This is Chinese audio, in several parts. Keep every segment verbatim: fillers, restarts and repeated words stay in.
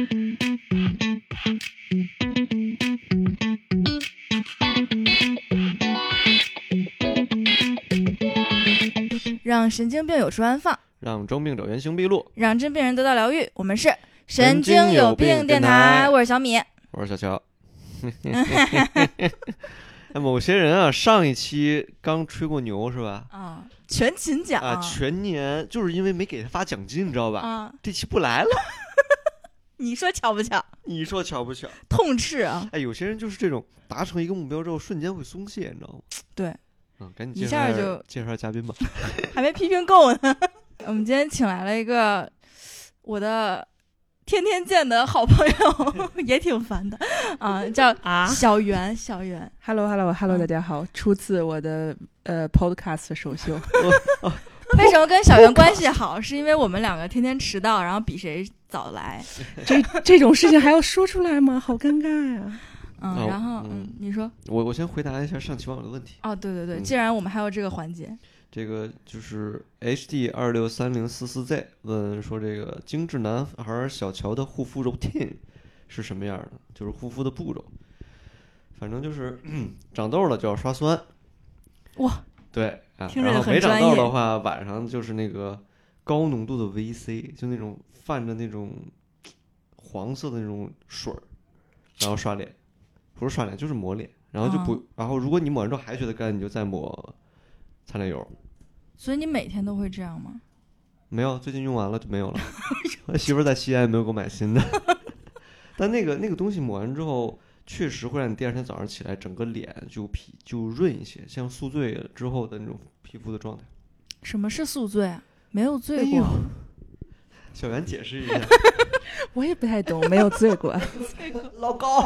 让神经病有处安放， 让中病者原形毕露， 让真病人得到疗愈。我们是神经有病电台，我是小米， 我是小乔。某些人啊，上一期刚吹过牛是吧？ 啊，全勤奖啊，全年就是因为没给他发奖金，你知道吧？ 啊， 这期不来了。 你说巧不巧？ 你说巧不巧？ 痛斥啊！ 哎，有些人就是这种达成一个目标之后，瞬间会松懈，你知道吗？ 对。 嗯，赶紧介绍一下就介绍下嘉宾吧。 还没批评够呢。我们今天请来了一个我的天天见的好朋友，也挺烦的啊，叫啊小袁。小袁 ，Hello Hello Hello，、嗯、大家好，出自我的呃 Podcast 首秀。 为什么跟小袁关系好？是因为我们两个天天迟到，然后比谁早来。 这这种事情还要说出来吗？好尴尬呀。 嗯，然后嗯，你说， 我我先回答一下上期网友的问题。 哦，对对对，既然我们还有这个环节， 嗯、这个就是 H D 二六三零四四 Z 问说，这个精致男孩小乔的护肤 routine 是什么样的？就是护肤的步骤。反正就是、嗯、长痘了就要刷酸。 哇， 对啊， 听着然后没很专业。 长痘的话，晚上就是那个高浓度的 V C， 就那种泛着那种黄色的那种水儿，然后刷脸。不是刷脸就是抹脸，然后就不、哦，然后如果你抹完之后还觉得干，你就再抹擦脸油。 所以你每天都会这样吗？ 没有，最近用完了就没有了。我媳妇在西安没有给我买新的。但那个那个东西抹完之后，确实会让你第二天早上起来整个脸就皮就润一些，像宿醉之后的那种皮肤的状态。 什么是宿醉啊？没有醉过。哎、 小袁解释一下。 我也不太懂，没有醉过。 老高。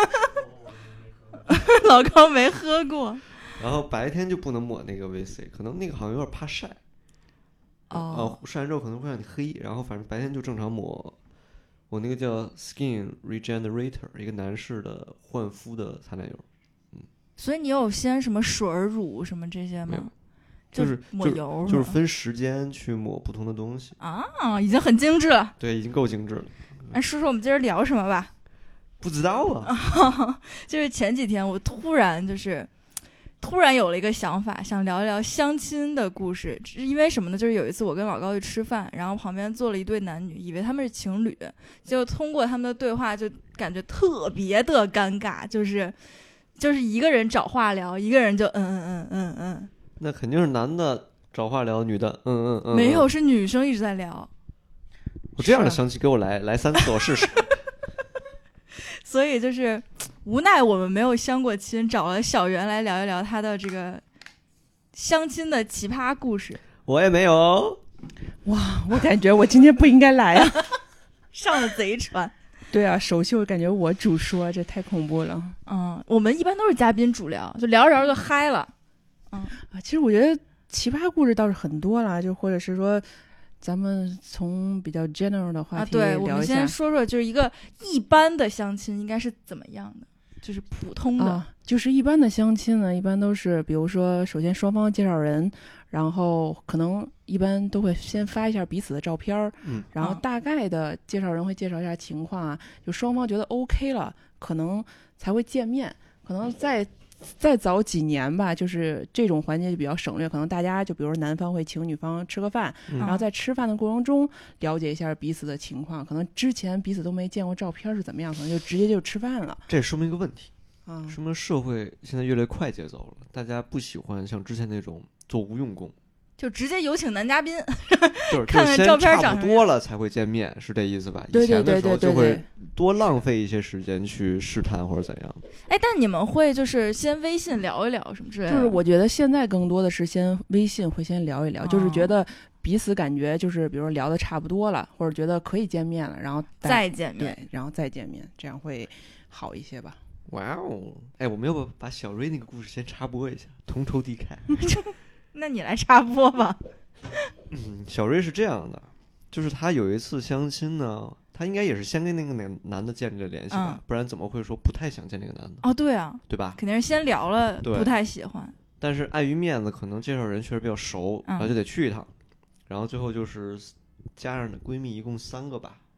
老高没喝过。 然后白天就不能抹那个 V C， 可能那个好像有点怕晒。 哦、 呃。晒完之后可能会让你黑，然后反正白天就正常抹。我那个叫 Skin Regenerator， 一个男士的焕肤的擦脸油。嗯。 所以你有先什么水乳什么这些吗？ 就是抹油就是分时间去抹不同的东西啊，已经很精致了。 对，已经够精致了。 哎，说说我们今儿聊什么吧。 不知道啊。 就是前几天我突然就是突然有了一个想法，想聊一聊相亲的故事。因为什么呢？就是有一次我跟老高去吃饭，然后旁边坐了一对男女，以为他们是情侣，结果通过他们的对话就感觉特别的尴尬，就是就是一个人找话聊，一个人就嗯嗯嗯嗯嗯。 那肯定是男的找话聊，女的嗯嗯嗯。 没有，是女生一直在聊。 我这样的相亲给我来来三次我试试。 所以就是无奈我们没有相过亲，找了小袁来聊一聊他的这个相亲的奇葩故事。 我也没有。 哇，我感觉我今天不应该来啊。 上了贼船。 对啊，首秀感觉我主说，这太恐怖了。 嗯，我们一般都是嘉宾主聊，就聊着聊着就嗨了。嗯啊，其实我觉得奇葩故事倒是很多了，就或者是说咱们从比较 general 的话题聊一下。 啊，对，我们先说说就是一个一般的相亲应该是怎么样的，就是普通的。 啊，就是一般的相亲呢，一般都是比如说首先双方介绍人，然后可能一般都会先发一下彼此的照片， 嗯， 然后大概的介绍人会介绍一下情况啊，就双方觉得 OK 了，可能才会见面，可能再再早几年吧，就是这种环节就比较省略，可能大家就比如说男方会请女方吃个饭， 嗯、 然后在吃饭的过程中了解一下彼此的情况，可能之前彼此都没见过照片是怎么样，可能就直接就吃饭了。 这也说明一个问题啊， 说明社会现在越来越快节奏了，大家不喜欢像之前那种做无用功， 就直接有请男嘉宾， 就是看看照片差不多了才会见面，是这意思吧？ 对对对对对对， 以前的时候就会多浪费一些时间去试探或者怎样。 哎，但你们会就是先微信聊一聊什么之类的？ 就是我觉得现在更多的是先微信会先聊一聊，哦、就是觉得彼此感觉就是比如说聊的差不多了，或者觉得可以见面了，然后再见面， 对，然后再见面，这样会好一些吧。 哇哦，哎，我们要不把小瑞那个故事先插播一下，同仇敌忾。 那你来插播吧。 嗯，小瑞是这样的，就是他有一次相亲呢，他应该也是先跟那个男男的建立了联系吧、嗯，不然怎么会说不太想见那个男的？ 哦，对啊， 对吧？ 肯定是先聊了，不太喜欢。 但是碍于面子，可能介绍人确实比较熟， 嗯、 然后就得去一趟。然后最后就是加上的闺蜜一共三个吧，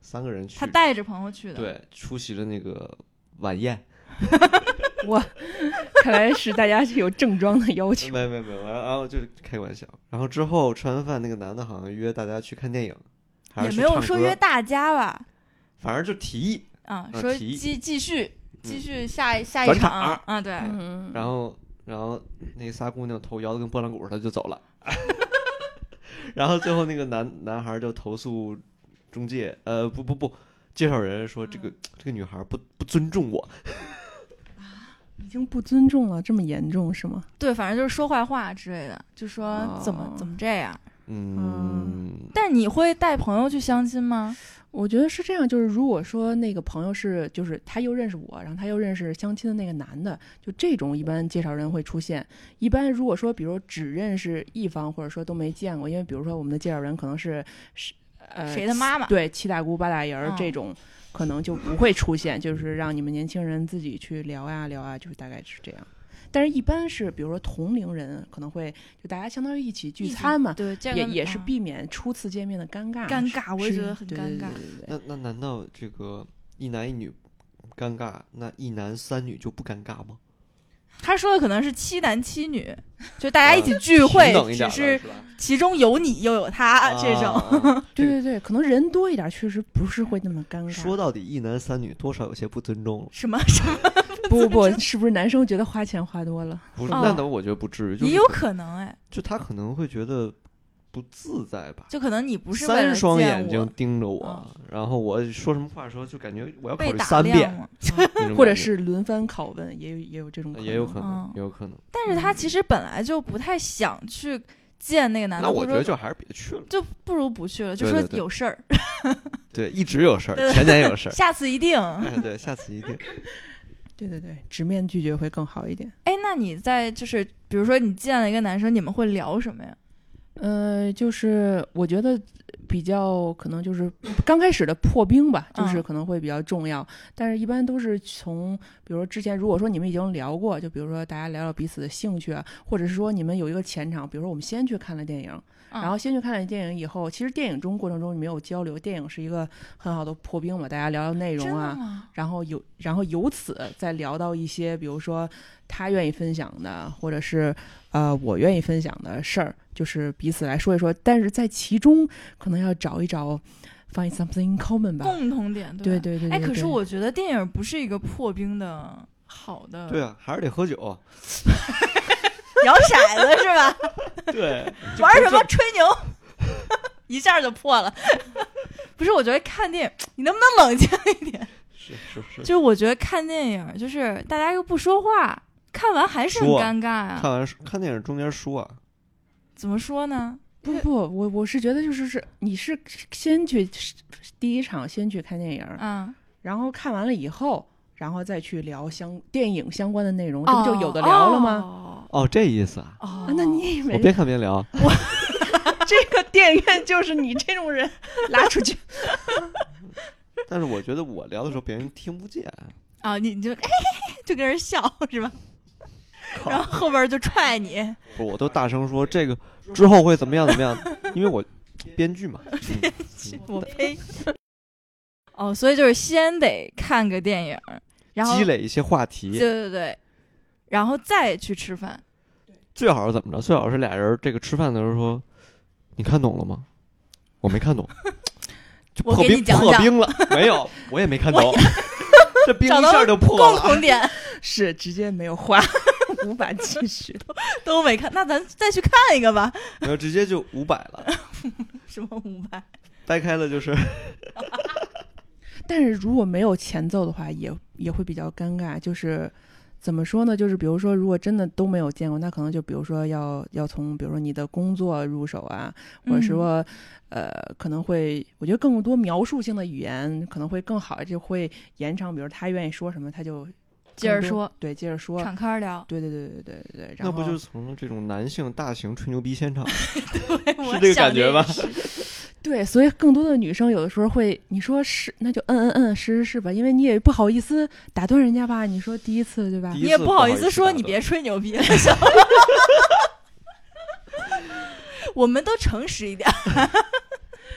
三个人去， 他带着朋友去的， 对，出席了那个晚宴。 哇，看来是大家是有正装的要求。 没没没，然后就是开玩笑。然后之后吃完饭，那个男的好像约大家去看电影，还也没有是去唱歌说约大家吧， 反正就提议啊， 啊说提议继继续继续下一下一转场场啊，对， 嗯， 然后然后那仨姑娘头摇得跟拨浪鼓似的就走了。然后最后那个男男孩就投诉中介，呃，不不不，介绍人说这个、 嗯、 这个女孩不不尊重我， 已经不尊重了，这么严重是吗？ 对，反正就是说坏话之类的，就说哦怎么、怎么这样。 嗯， 但你会带朋友去相亲吗？ 我觉得是这样，就是如果说那个朋友是，就是他又认识我，然后他又认识相亲的那个男的，就这种一般介绍人会出现。一般如果说比如只认识一方，或者说都没见过，因为比如说我们的介绍人可能是是呃谁的妈妈， 对，七大姑八大姨儿、 嗯、 这种，可能就不会出现，就是让你们年轻人自己去聊呀聊啊，就是大概是这样。但是，一般是比如说同龄人可能会就大家相当于一起聚餐嘛， 对， 也也是避免初次见面的尴尬。 尴尬，我也觉得很尴尬。 对对对对对那那难道这个一男一女尴尬，那一男三女就不尴尬吗？ 他说的可能是七男七女，就大家一起聚会， 啊、 只是其中有你又有他、啊、这种。 啊、 对对对，可能人多一点，确实不是会那么尴尬。 说到底，一男三女多少有些不尊重了。 什么什么？ 不不不，是不是男生觉得花钱花多了？ 不是，那倒我觉得不至于，就是、 也有可能哎， 就他可能会觉得不自在吧， 就可能你不是为了三双眼睛盯着我、 嗯， 然后我说什么话的时候就感觉我要考虑三遍， 或者是轮番拷问，也有也有这种可能， 也有可能， 嗯、 也有可能。 但是他其实本来就不太想去见那个男的， 那我觉得就还是别去了， 就不如不去了，就说有事儿。 对，一直有事儿，前年有事儿， 下次一定。 哎，对，下次一定。 对对对，直面拒绝会更好一点。 哎，那你在就是比如说你见了一个男生，你们会聊什么呀？ 呃，就是我觉得比较可能就是刚开始的破冰吧，就是可能会比较重要。嗯、但是一般都是从，比如说之前如果说你们已经聊过，就比如说大家聊聊彼此的兴趣啊，或者是说你们有一个前场，比如说我们先去看了电影。然后先去看了电影以后，其实电影中过程中没有交流，电影是一个很好的破冰嘛，大家聊聊内容啊，然后有然后由此再聊到一些，比如说他愿意分享的，或者是呃我愿意分享的事儿，就是彼此来说一说。但是在其中可能要找一找 find something in common 吧， 共同点， 对对对对。 哎，可是我觉得电影不是一个破冰的好的， 对啊，还是得喝酒。 摇骰子是吧？ 对， 玩什么吹牛，一下就破了。不是，我觉得看电影，你能不能冷静一点？ 是是是。 就是我觉得看电影，就是大家又不说话，看完还是很尴尬啊。 看完看电影中间说啊？ 怎么说呢？ 不不，我我是觉得就是是你是先去第一场先去看电影， 嗯， 然后看完了以后。然后再去聊相电影相关的内容，这不就有的聊了吗？ 哦，哦这意思啊？ 哦， 那你以为我边看边聊？ 我这个电影院就是你这种人拉出去。 但是我觉得我聊的时候别人听不见啊，你你就哎就跟人笑是吧？然后后边就踹你。 不，我都大声说这个之后会怎么样怎么样，因为我编剧嘛。 编剧，我呸。哦，所以就是先得看个电影，然后积累一些话题， 对对对，然后再去吃饭。 最好是怎么着？最好是俩人这个吃饭的时候说：“你看懂了吗？”我没看懂，就破冰破冰了。没有，我也没看懂，这冰一下就破了。 共同点是直接没有话，无法继续， 都, 都没看。那咱再去看一个吧。 然后直接就五百了。 什么五百？ 掰开了就是。 但是如果没有前奏的话，也也会比较尴尬。就是怎么说呢？就是比如说，如果真的都没有见过，那可能就比如说要要从比如说你的工作入手啊，或者说、嗯、呃可能会，我觉得更多描述性的语言可能会更好，就会延长。比如他愿意说什么，他就接着说， 对，接着说， 敞开聊。 对对对对对对对。然后那不就是从这种男性大型吹牛逼现场， 对是这个感觉吧？ 对，所以更多的女生有的时候会，你说是，那就嗯嗯嗯，是是是吧？因为你也不好意思打断人家吧？你说第一次对吧？ 你也不好意思说你别吹牛逼了， 我们都诚实一点。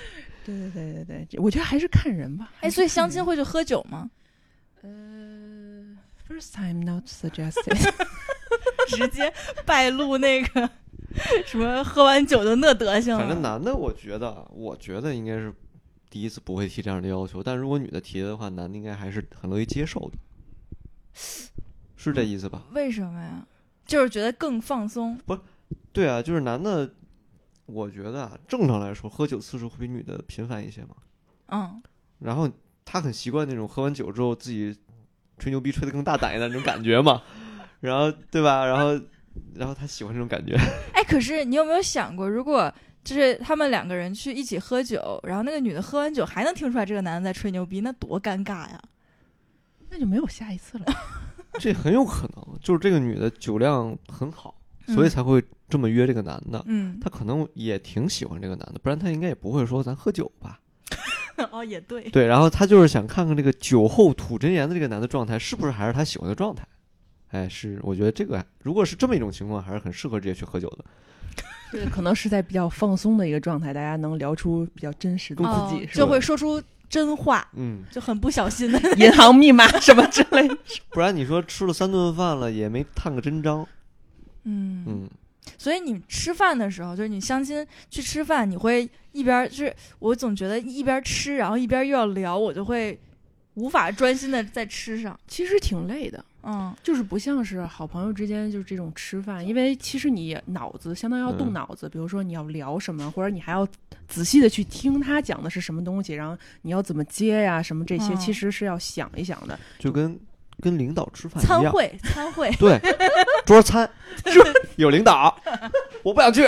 对对对对对，我觉得还是看人吧。 哎，所以相亲会去喝酒吗？ 呃 ，first time not suggested 直接败露那个什么喝完酒就那德行了。 反正男的，我觉得，我觉得应该是第一次不会提这样的要求，但如果女的提的话，男的应该还是很乐意接受的，是这意思吧？ 为什么呀？就是觉得更放松。 不，对啊，就是男的，我觉得啊，正常来说，喝酒次数会比女的频繁一些嘛。 嗯。 然后他很习惯那种喝完酒之后自己吹牛逼吹得更大胆一点那种感觉嘛，然后对吧？然后，然后他喜欢这种感觉。 哎，可是你有没有想过，如果就是他们两个人去一起喝酒，然后那个女的喝完酒还能听出来这个男的在吹牛逼，那多尴尬呀！ 那就没有下一次了。 这很有可能就是这个女的酒量很好，所以才会这么约这个男的。 嗯， 她可能也挺喜欢这个男的，不然她应该也不会说咱喝酒吧。 哦，也对。 对，然后她就是想看看这个酒后吐真言的这个男的状态是不是还是她喜欢的状态。哎，是，我觉得这个如果是这么一种情况，还是很适合直接去喝酒的。 对，可能是在比较放松的一个状态，大家能聊出比较真实的自己， 哦、就会说出真话， 嗯， 就很不小心的银行密码什么之类的。 不然你说吃了三顿饭了，也没探个真章。 嗯嗯。 所以你吃饭的时候，就是你相亲去吃饭，你会一边就是我总觉得一边吃，然后一边又要聊，我就会无法专心的在吃上。 其实挺累的。 嗯， 就是不像是好朋友之间就是这种吃饭，因为其实你脑子相当于要动脑子、嗯、比如说你要聊什么，或者你还要仔细的去听他讲的是什么东西，然后你要怎么接呀什么这些、嗯、其实是要想一想的， 就跟跟领导吃饭一样， 参会参会对，桌餐有领导我不想去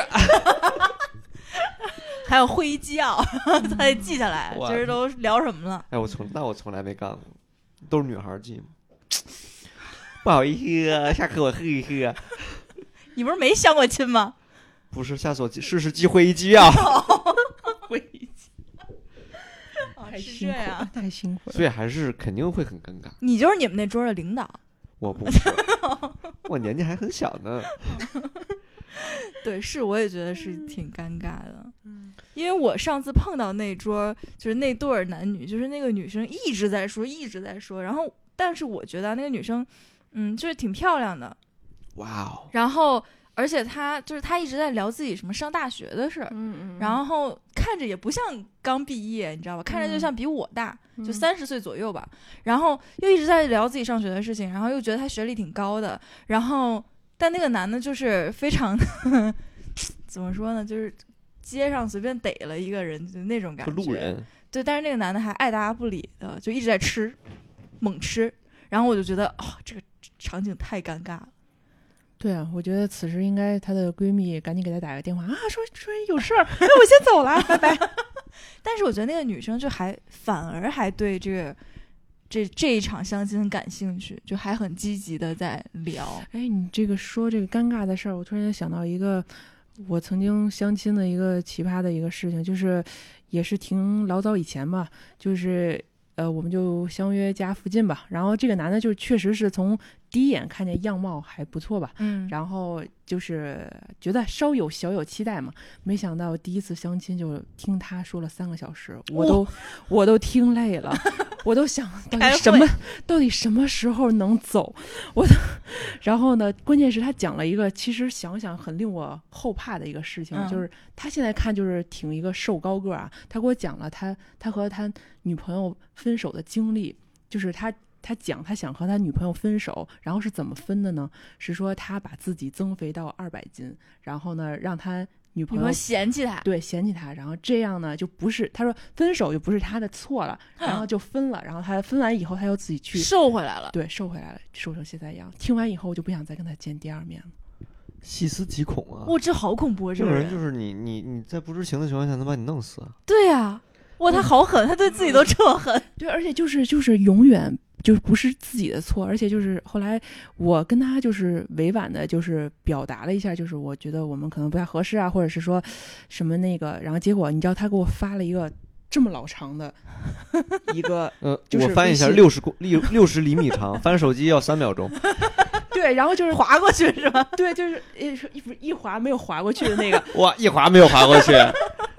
还有会议纪要他得记下来今儿都聊什么了。 哎，我从那我从来没干过，都是女孩记嘛。不好意思啊，下课我喝一喝。 你不是没相过亲吗？ 不是，下次我试试记会议纪要。 会议纪要，太辛苦了，太辛苦了。 所以还是肯定会很尴尬。 你就是你们那桌的领导。 我不是，我年纪还很小呢。 对，是，我也觉得是挺尴尬的。嗯，因为我上次碰到那桌，就是那对儿男女，就是那个女生一直在说，一直在说，然后，但是我觉得那个女生。嗯，就是挺漂亮的， 哇哦！ 然后，而且她就是她一直在聊自己什么上大学的事儿， 嗯嗯， 然后看着也不像刚毕业，你知道吧？看着就像比我大， 嗯、 就三十岁左右吧。然后又一直在聊自己上学的事情，然后又觉得他学历挺高的，然后但那个男的就是非常怎么说呢？就是街上随便逮了一个人，就那种感觉， 路人。 对，但是那个男的还爱答不理的，就一直在吃，猛吃。然后我就觉得，哦，这个场景太尴尬了。 对啊，我觉得此时应该她的闺蜜赶紧给她打个电话啊，说说有事儿，那我先走了，拜拜。 但是我觉得那个女生就还反而还对这个这这一场相亲很感兴趣，就还很积极的在聊。 哎，你这个说这个尴尬的事儿，我突然想到一个我曾经相亲的一个奇葩的一个事情，就是也是挺老早以前吧，就是呃，我们就相约家附近吧。然后这个男的就确实是从第一眼看见样貌还不错吧， 嗯， 然后就是觉得稍有小有期待嘛。没想到第一次相亲就听他说了三个小时，我都、哦、我都听累了，我都想到底什么到底什么时候能走，我都。然后呢，关键是他讲了一个其实想想很令我后怕的一个事情，嗯、就是他现在看就是挺一个瘦高个啊，他给我讲了他他和他女朋友分手的经历，就是他。他讲他想和他女朋友分手，然后是怎么分的呢？是说他把自己增肥到二百斤，然后呢让他女朋友嫌弃他， 对，嫌弃他，然后这样呢就不是他说分手就不是他的错了，然后就分了，然后他分完以后他又自己去瘦回来了， 对，瘦回来了，瘦成现在样。听完以后我就不想再跟他见第二面了。 细思极恐啊！ 哇，这好恐怖啊！ 这个人就是你，你你在不知情的情况下能把你弄死啊！ 对啊，哇，他好狠，他对自己都这么狠。 对，而且就是就是永远。就是不是自己的错，而且就是后来我跟他就是委婉的，就是表达了一下，就是我觉得我们可能不太合适啊，或者是说什么那个，然后结果你知道他给我发了一个这么老长的一个， 呃， 就是我翻一下，六十公六六十厘米长，翻手机要三秒钟。 对，然后就是滑过去是吧？ 对，就是一一一滑没有滑过去的那个， 哇，一滑没有滑过去。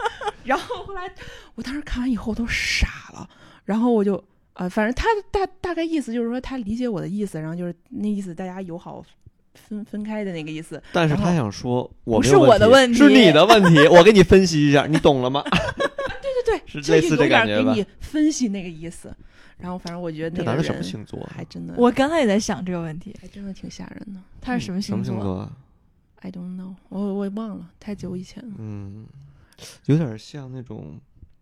然后后来我当时看完以后都傻了，然后我就啊、呃，反正他大大概意思就是说他理解我的意思，然后就是那意思大家友好分分开的那个意思。 但是他想说我不是我的问题， 是你的问题，我给你分析一下，你懂了吗？ 对对对， 是类似这感觉吧？ 就有点给你分析那个意思。然后反正我觉得那个人这男的什么星座？ 还真的， 我刚才也在想这个问题， 还真的挺吓人的。 他是什么星座？ 什么星座啊 ？I don't know， 我我也忘了，太久以前了。 嗯，有点像那种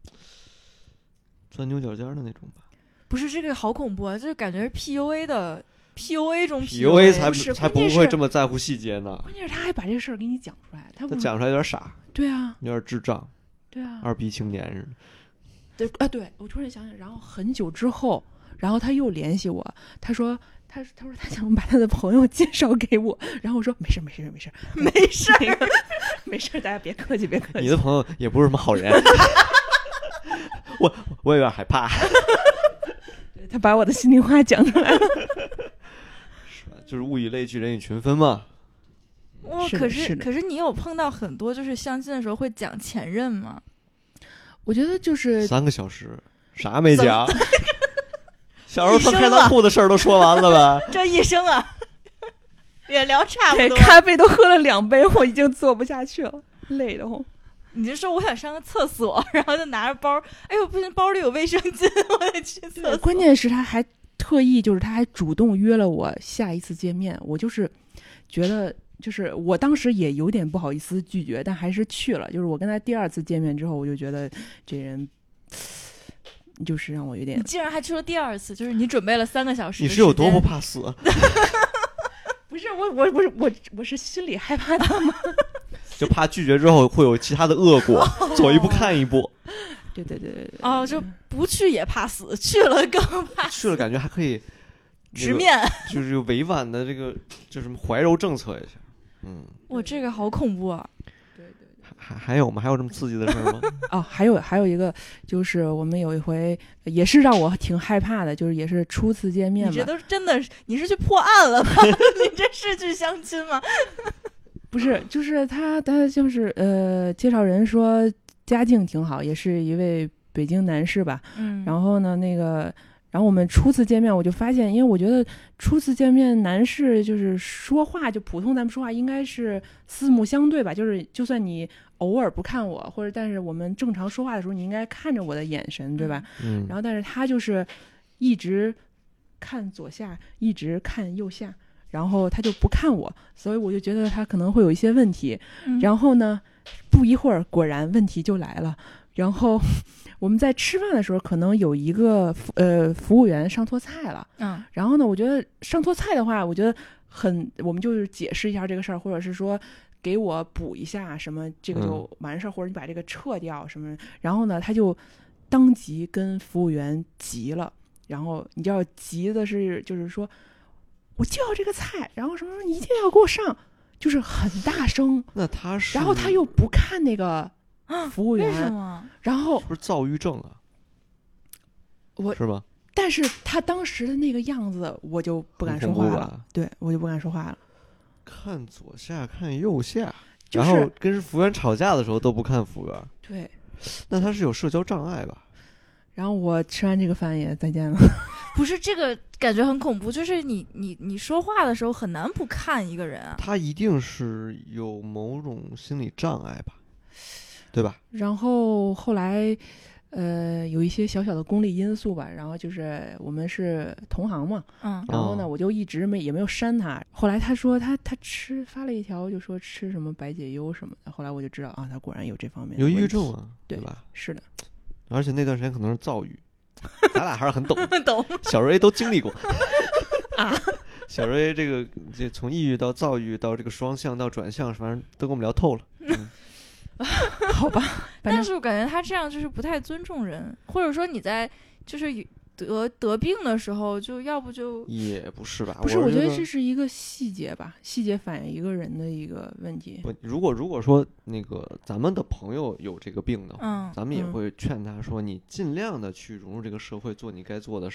钻牛角尖的那种吧。 不是，这个好恐怖啊！就是感觉是 P U A 的 P U A 中 P U A 才不是才不关键是会这么在乎细节呢。 关键是他还把这个事儿给你讲出来，他不他讲出来有点傻， 对啊， 有点智障， 对啊， 二逼青年似的。 对啊，对我突然想想，然后很久之后，然后他又联系我，他说。他他说他想把他的朋友介绍给我，然后我说没事没事没事没事那个没事，大家别客气别客气。 你的朋友也不是什么好人，我我有点害怕。 对，他把我的心里话讲出来了， 就是物以类聚，人以群分嘛。 哇，可是可是你有碰到很多就是相亲的时候会讲前任吗？ 我觉得就是三个小时啥没讲。小时候穿开裆裤的事儿都说完了吧？ 这一生啊，也聊差不多。 咖啡都喝了两杯，我已经做不下去了，累得慌。 你就说我想上个厕所，然后就拿着包，哎呦不行，包里有卫生巾，我得去厕所。 关键是他还特意，就是他还主动约了我下一次见面，我就是觉得。就是我当时也有点不好意思拒绝，但还是去了。就是我跟他第二次见面之后，我就觉得这人。就是让我有点， 你竟然还去了第二次，就是你准备了三个小时， 你是有多不怕死？ 不是我，我不是我，我是心里害怕他吗？ 就怕拒绝之后会有其他的恶果，走一步看一步。 对对对对对。 哦，就不去也怕死，去了更怕死。 去了感觉还可以直面， 就是有委婉的这个，就什么怀柔政策一下。嗯， 哇，这个好恐怖啊！ 还还有吗？还有这么刺激的事吗？ 哦，还有还有一个，就是我们有一回也是让我挺害怕的，就是也是初次见面嘛。 你这都真的，你是去破案了吗？你这是去相亲吗？ 不是，就是他他就是呃，介绍人说家境挺好，也是一位北京男士吧。 嗯。 然后呢，那个。然后我们初次见面，我就发现，因为我觉得初次见面男士就是说话，就普通咱们说话应该是四目相对吧，就是就算你偶尔不看我，或者但是我们正常说话的时候，你应该看着我的眼神，对吧？ 嗯。 然后但是他就是一直看左下，一直看右下，然后他就不看我，所以我就觉得他可能会有一些问题。 嗯、 然后呢，不一会儿果然问题就来了，然后。我们在吃饭的时候，可能有一个呃服务员上错菜了， 嗯， 然后呢，我觉得上错菜的话，我觉得很，我们就是解释一下这个事儿，或者是说给我补一下什么，这个就完事儿，嗯、或者你把这个撤掉什么，然后呢，他就当即跟服务员急了，然后你知道急的是就是说，我就要这个菜，然后什么什么，你一定要给我上，就是很大声， 那他是， 然后他又不看那个。服务员， 为什么？ 然后是不是躁郁症啊？ 我是吧？ 但是他当时的那个样子，我就不敢说话了。对，我就不敢说话了。 看左下，看右下， 就是、 然后跟服务员吵架的时候都不看服务员。 对， 那他是有社交障碍吧？ 然后我吃完这个饭也再见了。 不是这个感觉很恐怖，就是你你你说话的时候很难不看一个人啊。 他一定是有某种心理障碍吧？对吧？ 然后后来，呃，有一些小小的功利因素吧。然后就是我们是同行嘛， 嗯， 然后呢，哦、我就一直没也没有删他。后来他说他他吃发了一条，就说吃什么白解忧什么的。后来我就知道啊，他果然有这方面的有抑郁症啊， 对, 对吧？ 是的， 而且那段时间可能是躁郁，咱俩还是很懂， 懂。 小瑞都经历过啊。 小瑞这个这从抑郁到躁郁到这个双向到转向，反正都跟我们聊透了。嗯好吧， 但是我感觉他这样就是不太尊重人，或者说你在就是得得病的时候，就要不就也不是吧？ 不是， 我觉得这是一个细节吧，细节反映一个人的一个问题。 不，如果如果说那个咱们的朋友有这个病的话， 嗯， 咱们也会劝他说，你尽量的去融入这个社会，做你该做的事儿嘛。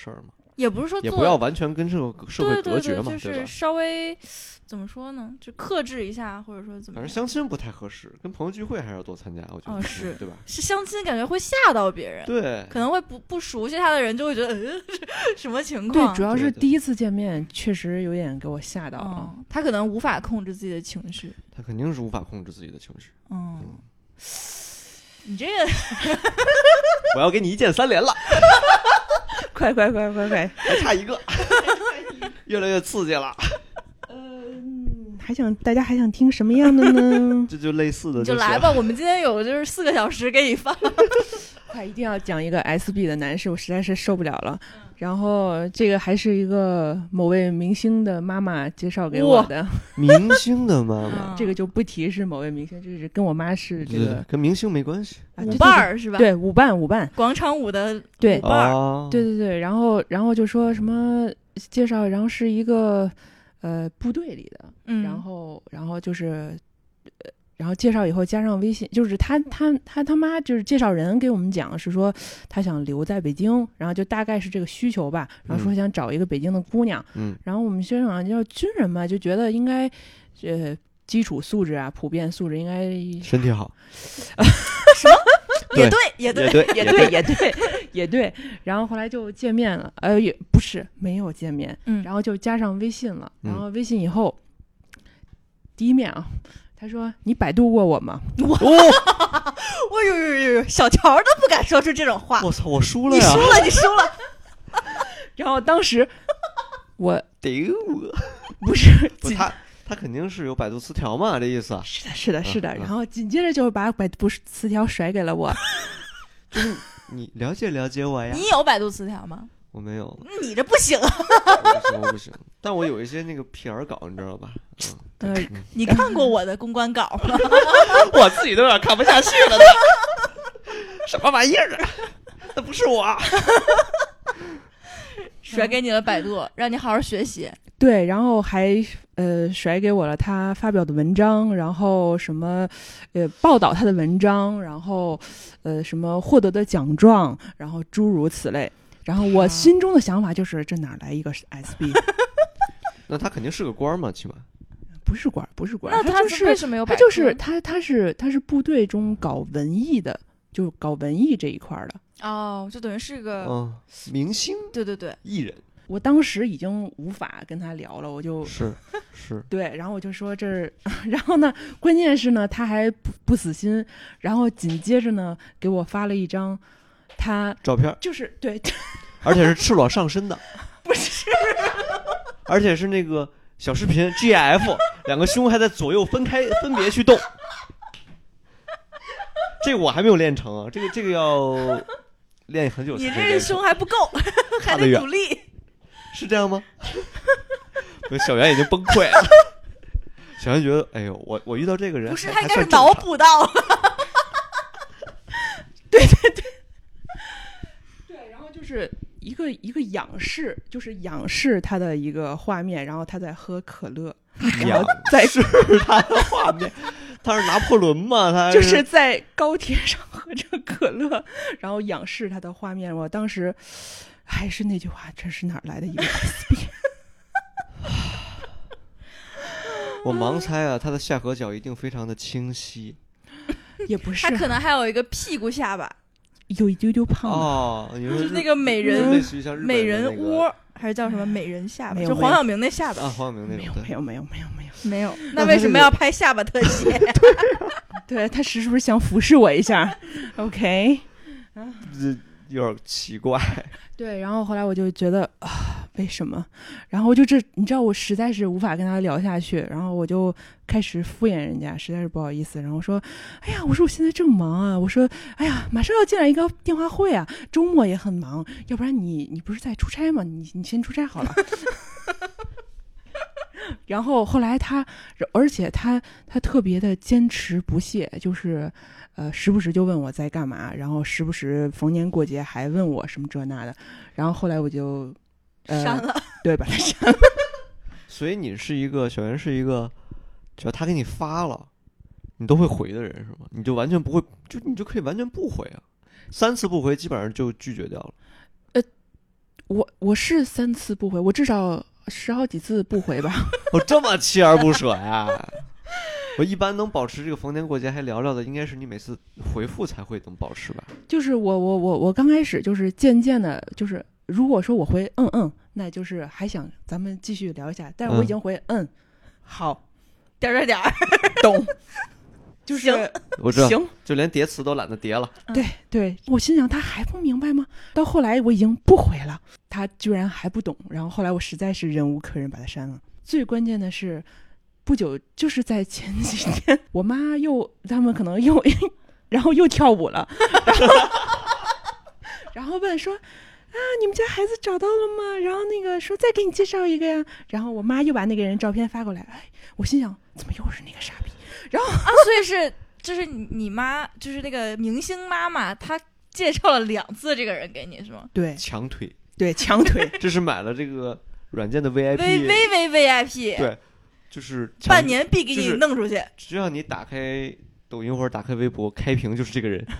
也不是说也不要完全跟这个社会隔绝嘛， 对对对，就是吧？ 稍微怎么说呢，就克制一下，或者说怎么样。 反正相亲不太合适，跟朋友聚会还是要多参加，我觉得。 哦，是， 对吧？ 是相亲感觉会吓到别人， 对， 可能会不不熟悉他的人就会觉得，呃，什么情对， 况？ 主要是对对第一次见面，确实有点给我吓到了。 嗯，他可能无法控制自己的情绪。 他肯定是无法控制自己的情绪。 嗯， 嗯你这个我要给你一键三连了， 快快快快快！ 还差一个，越来越刺激了。 嗯，还想大家还想听什么样的呢？ 这就类似的你就来吧，我们今天有就是四个小时给你放。 快，一定要讲一个 S B 的男士，我实在是受不了了。然后这个还是一个某位明星的妈妈介绍给我的， 明星的妈妈， 这个就不提是某位明星，就是跟我妈是这个跟明星没关系。 啊舞伴儿是吧？ 对，舞伴舞伴， 广场舞的对舞伴儿， 哦、 对对对。然后然后就说什么介绍，然后是一个呃部队里的， 嗯， 然后然后就是呃。然后介绍以后加上微信，就是他他他他妈就是介绍人给我们讲是说他想留在北京，然后就大概是这个需求吧，然后说想找一个北京的姑娘， 嗯， 然后我们学长叫军人嘛，就觉得应该呃基础素质啊，普遍素质应该身体好， 什么也对也对也对也对也对也对，然后后来就见面了，呃也不是没有见面， 嗯， 然后就加上微信了， 嗯然后微信以后、第一面啊。他说：“你百度过我吗？” 我，我呦呦呦呦，小乔都不敢说出这种话。 我操，我输了呀！ 你输了，你输了。 然后当时我丢， 不是不他他肯定是有百度词条嘛，这意思。 是的，是的，是的。 嗯嗯、 然后紧接着就把百度词条甩给了我。 就是你了解了解我呀。 你有百度词条吗？ 我没有。 你这不行啊！ 我不行，我不行。但我有一些那个 P R 稿，你知道吧？嗯。 呃， 你看过我的公关稿吗？ 我自己都有点看不下去了呢。什么玩意儿啊？那不是我。 甩给你了百度，让你好好学习。 对，然后还呃甩给我了他发表的文章，然后什么呃报道他的文章，然后呃什么获得的奖状，然后诸如此类。然后我心中的想法就是，这哪来一个 S B？ 那他肯定是个官嘛，起码。 不是官，不是官。 那他就是为什么有？ 他就是他，他是他是部队中搞文艺的，就搞文艺这一块的。 哦，就等于是个嗯明星， 对对对， 艺人。 我当时已经无法跟他聊了，我就是是对，然后我就说这儿，然后呢，关键是呢，他还不不死心，然后紧接着呢，给我发了一张他照片， 就是对， 而且是赤裸上身的， 不是， 而且是那个小视频 G F， 两个胸还在左右分开分别去动。这个我还没有练成啊，这个这个要练很久才你可以练成。 这胸还不够，还得努力。 是这样吗？小袁已经崩溃了。小袁觉得，哎呦，我我遇到这个人， 不是他应该是脑补到了。 对对对，对，然后就是一个一个仰视，就是仰视他的一个画面，然后他在喝可乐，然后在是他的画面。他是拿破仑吗？他是就是在高铁上喝着可乐，然后仰视他的画面。我当时还是那句话，这是哪来的一个 S B？ 我盲猜啊，他的下颌角一定非常的清晰， 也不是， 他可能还有一个屁股下巴， 有一丢丢胖哦， 就是那个美人， 类似于像日本美人窝，还是叫什么美人下巴？就黄晓明那下巴啊，黄晓明那种，没有没有没有没有没有。那为什么要拍下巴特写？ 对，对他是不是想俯视我一下 ？OK， 啊，这有点奇怪。 对，然后后来我就觉得啊，为什么？然后我就这，你知道，我实在是无法跟他聊下去，然后我就开始敷衍人家，实在是不好意思。然后说，哎呀，我说我现在正忙啊，我说，哎呀，马上要进来一个电话会啊，周末也很忙，要不然你你不是在出差吗？你你先出差好了。然后后来他，而且他他特别的坚持不懈，就是呃时不时就问我在干嘛，然后时不时逢年过节还问我什么这那的，然后后来我就、呃、 删了， 对，把他删了。 所以你是一个小袁是一个，只要他给你发了，你都会回的人是吗？你就完全不会，就你就可以完全不回啊，三次不回基本上就拒绝掉了。 呃， 我我是三次不回，我至少十好几次不回吧。 我、哦、这么锲而不舍呀！我一般能保持这个逢年过节还聊聊的，应该是你每次回复才会能保持吧？ 就是我我我我刚开始就是渐渐的，就是如果说我回嗯嗯，那就是还想咱们继续聊一下，但是我已经回嗯，嗯好， 点点点儿， 懂。就是我知道， 行， 就连叠词都懒得叠了。 对对，我心想他还不明白吗？到后来我已经不回了，他居然还不懂。然后后来我实在是忍无可忍，把他删了。最关键的是，不久就是在前几天，我妈又他们可能又，然后又跳舞了，然后然后问说啊，你们家孩子找到了吗？然后那个说再给你介绍一个呀。然后我妈又把那个人照片发过来，哎，我心想怎么又是那个傻逼？然后啊，所以是就是你妈，就是那个明星妈妈，她介绍了两次这个人给你是吗？ 对， 强推， 对，强推， 这是买了这个软件的 V I P， 微微微 V I P， 对，就是半年必给你弄出去。就是、 只要你打开抖音或者打开微博，开屏就是这个人。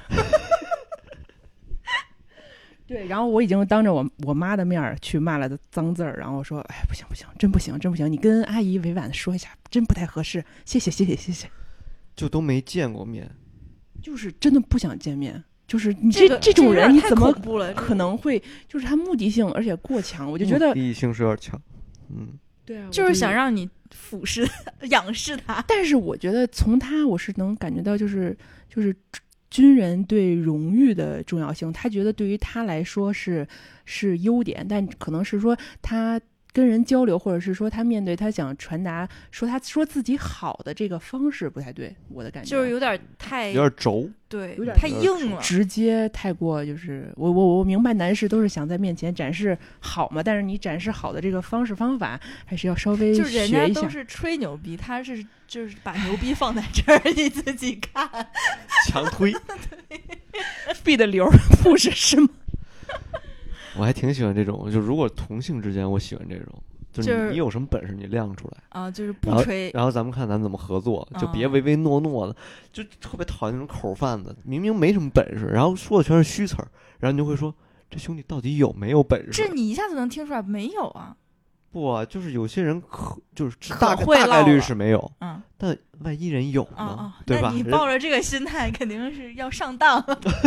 对，然后我已经当着我我妈的面去骂了的脏字儿，然后说，哎，不行不行，真不行真不行，你跟阿姨委婉的说一下，真不太合适，谢谢谢谢谢谢。 就都没见过面， 就是真的不想见面，就是你这、这个、这种人你怎么可能会，就是他目的性而且过强，我就觉得目的性是有点强，嗯， 对啊， 就是想让你俯视仰视他。 但是我觉得从他我是能感觉到，就是就是军人对荣誉的重要性，他觉得对于他来说是是优点，但可能是说他跟人交流，或者是说他面对他想传达说他说自己好的这个方式不太对，我的感觉就是有点太有点轴， 对， 有点太硬了， 直接太过，就是我我我明白男士都是想在面前展示好嘛，但是你展示好的这个方式方法还是要稍微学一下。 就人家都是吹牛逼，他是就是把牛逼放在这儿，你自己看， 强推 ，B 的流不是是吗？ 我还挺喜欢这种，就如果同性之间，我喜欢这种，就是你、就是、你有什么本事你亮出来啊，就是不吹， 然后, 然后咱们看咱们怎么合作，就别唯唯诺诺的，嗯、就特别讨厌那种口贩子，明明没什么本事，然后说的全是虚词儿，然后你就会说这兄弟到底有没有本事？ 这你一下子能听出来没有啊？ 不啊，就是有些人可就是大大概率是没有， 嗯， 但万一人有呢， 啊啊、 对吧？ 那你抱着这个心态，肯定是要上当。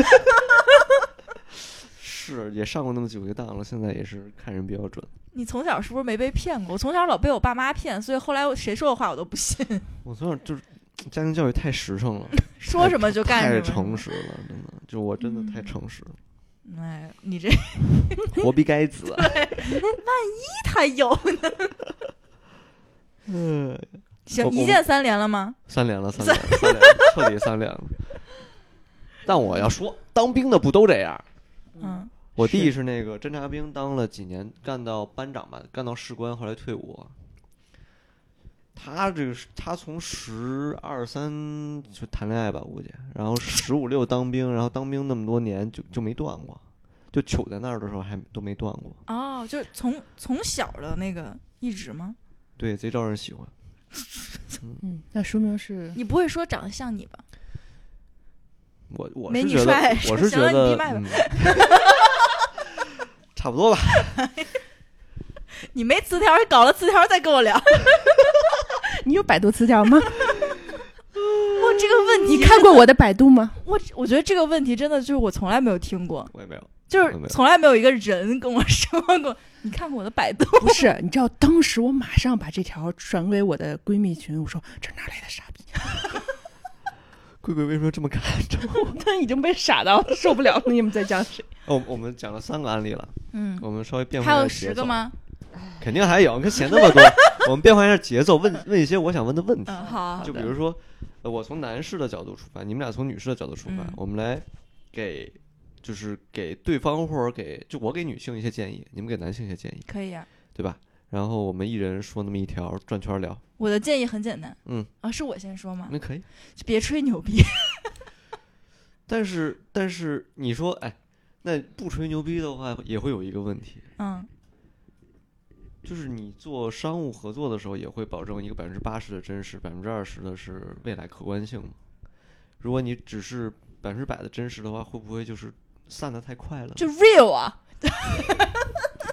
是也上过那么几回当了，现在也是看人比较准。 你从小是不是没被骗过？我从小老被我爸妈骗，所以后来谁说的话我都不信。 我从小就是家庭教育太实诚了， 说什么就干什么， 太诚实了，真的，就我真的太诚实了。 嗯、哎，你这活逼该死、啊。 万一他有呢？ 嗯， 行，一键三连了吗？ 三连了，三连了，三连了，彻底三连了。但我要说，当兵的不都这样？ 嗯。 我弟是那个侦察兵，当了几年，干到班长吧，干到士官，后来退伍。他这个他从十二三就谈恋爱吧，估计，然后十五六当兵，然后当兵那么多年就就没断过，就糗在那儿的时候还都没断过。 哦，就是从从小的那个一直吗？ 对，贼招人喜欢。 嗯, 嗯，那说明是你不会说长得像你吧？ 我我没是觉得，我是觉得。差不多吧。 你没词条，搞了词条再跟我聊。 你有百度词条吗？ 哇，这个问题你看过我的百度吗？ 我我觉得这个问题真的就是我从来没有听过。 我也没有， 就是从来没有一个人跟我说过。你看过我的百度？ 不是，你知道当时我马上把这条传给我的闺蜜群，我说这哪来的傻逼？ 贵贵为什么这么看着我？ 他已经被傻到受不了了。你们在讲谁？ 哦，我们讲了三个案例了， 嗯， 我们稍微变换一下节奏。 还有十个吗？ 肯定还有，可写那么多，我们变换一下节奏，问问一些我想问的问题。 嗯，好， 就比如说，呃，我从男士的角度出发，你们俩从女士的角度出发， 嗯、 我们来给，就是给对方或者给，就我给女性一些建议，你们给男性一些建议， 可以啊， 对吧？然后我们一人说那么一条，转圈聊。 我的建议很简单， 嗯， 啊，是我先说吗？ 那可以， 别吹牛逼。 但是，但是你说，哎，那不吹牛逼的话，也会有一个问题， 嗯， 就是你做商务合作的时候，也会保证一个百分之八十的真实，百分之二十的是未来可观性嘛。如果你只是百分之百的真实的话，会不会就是散得太快了？ 就 real 啊。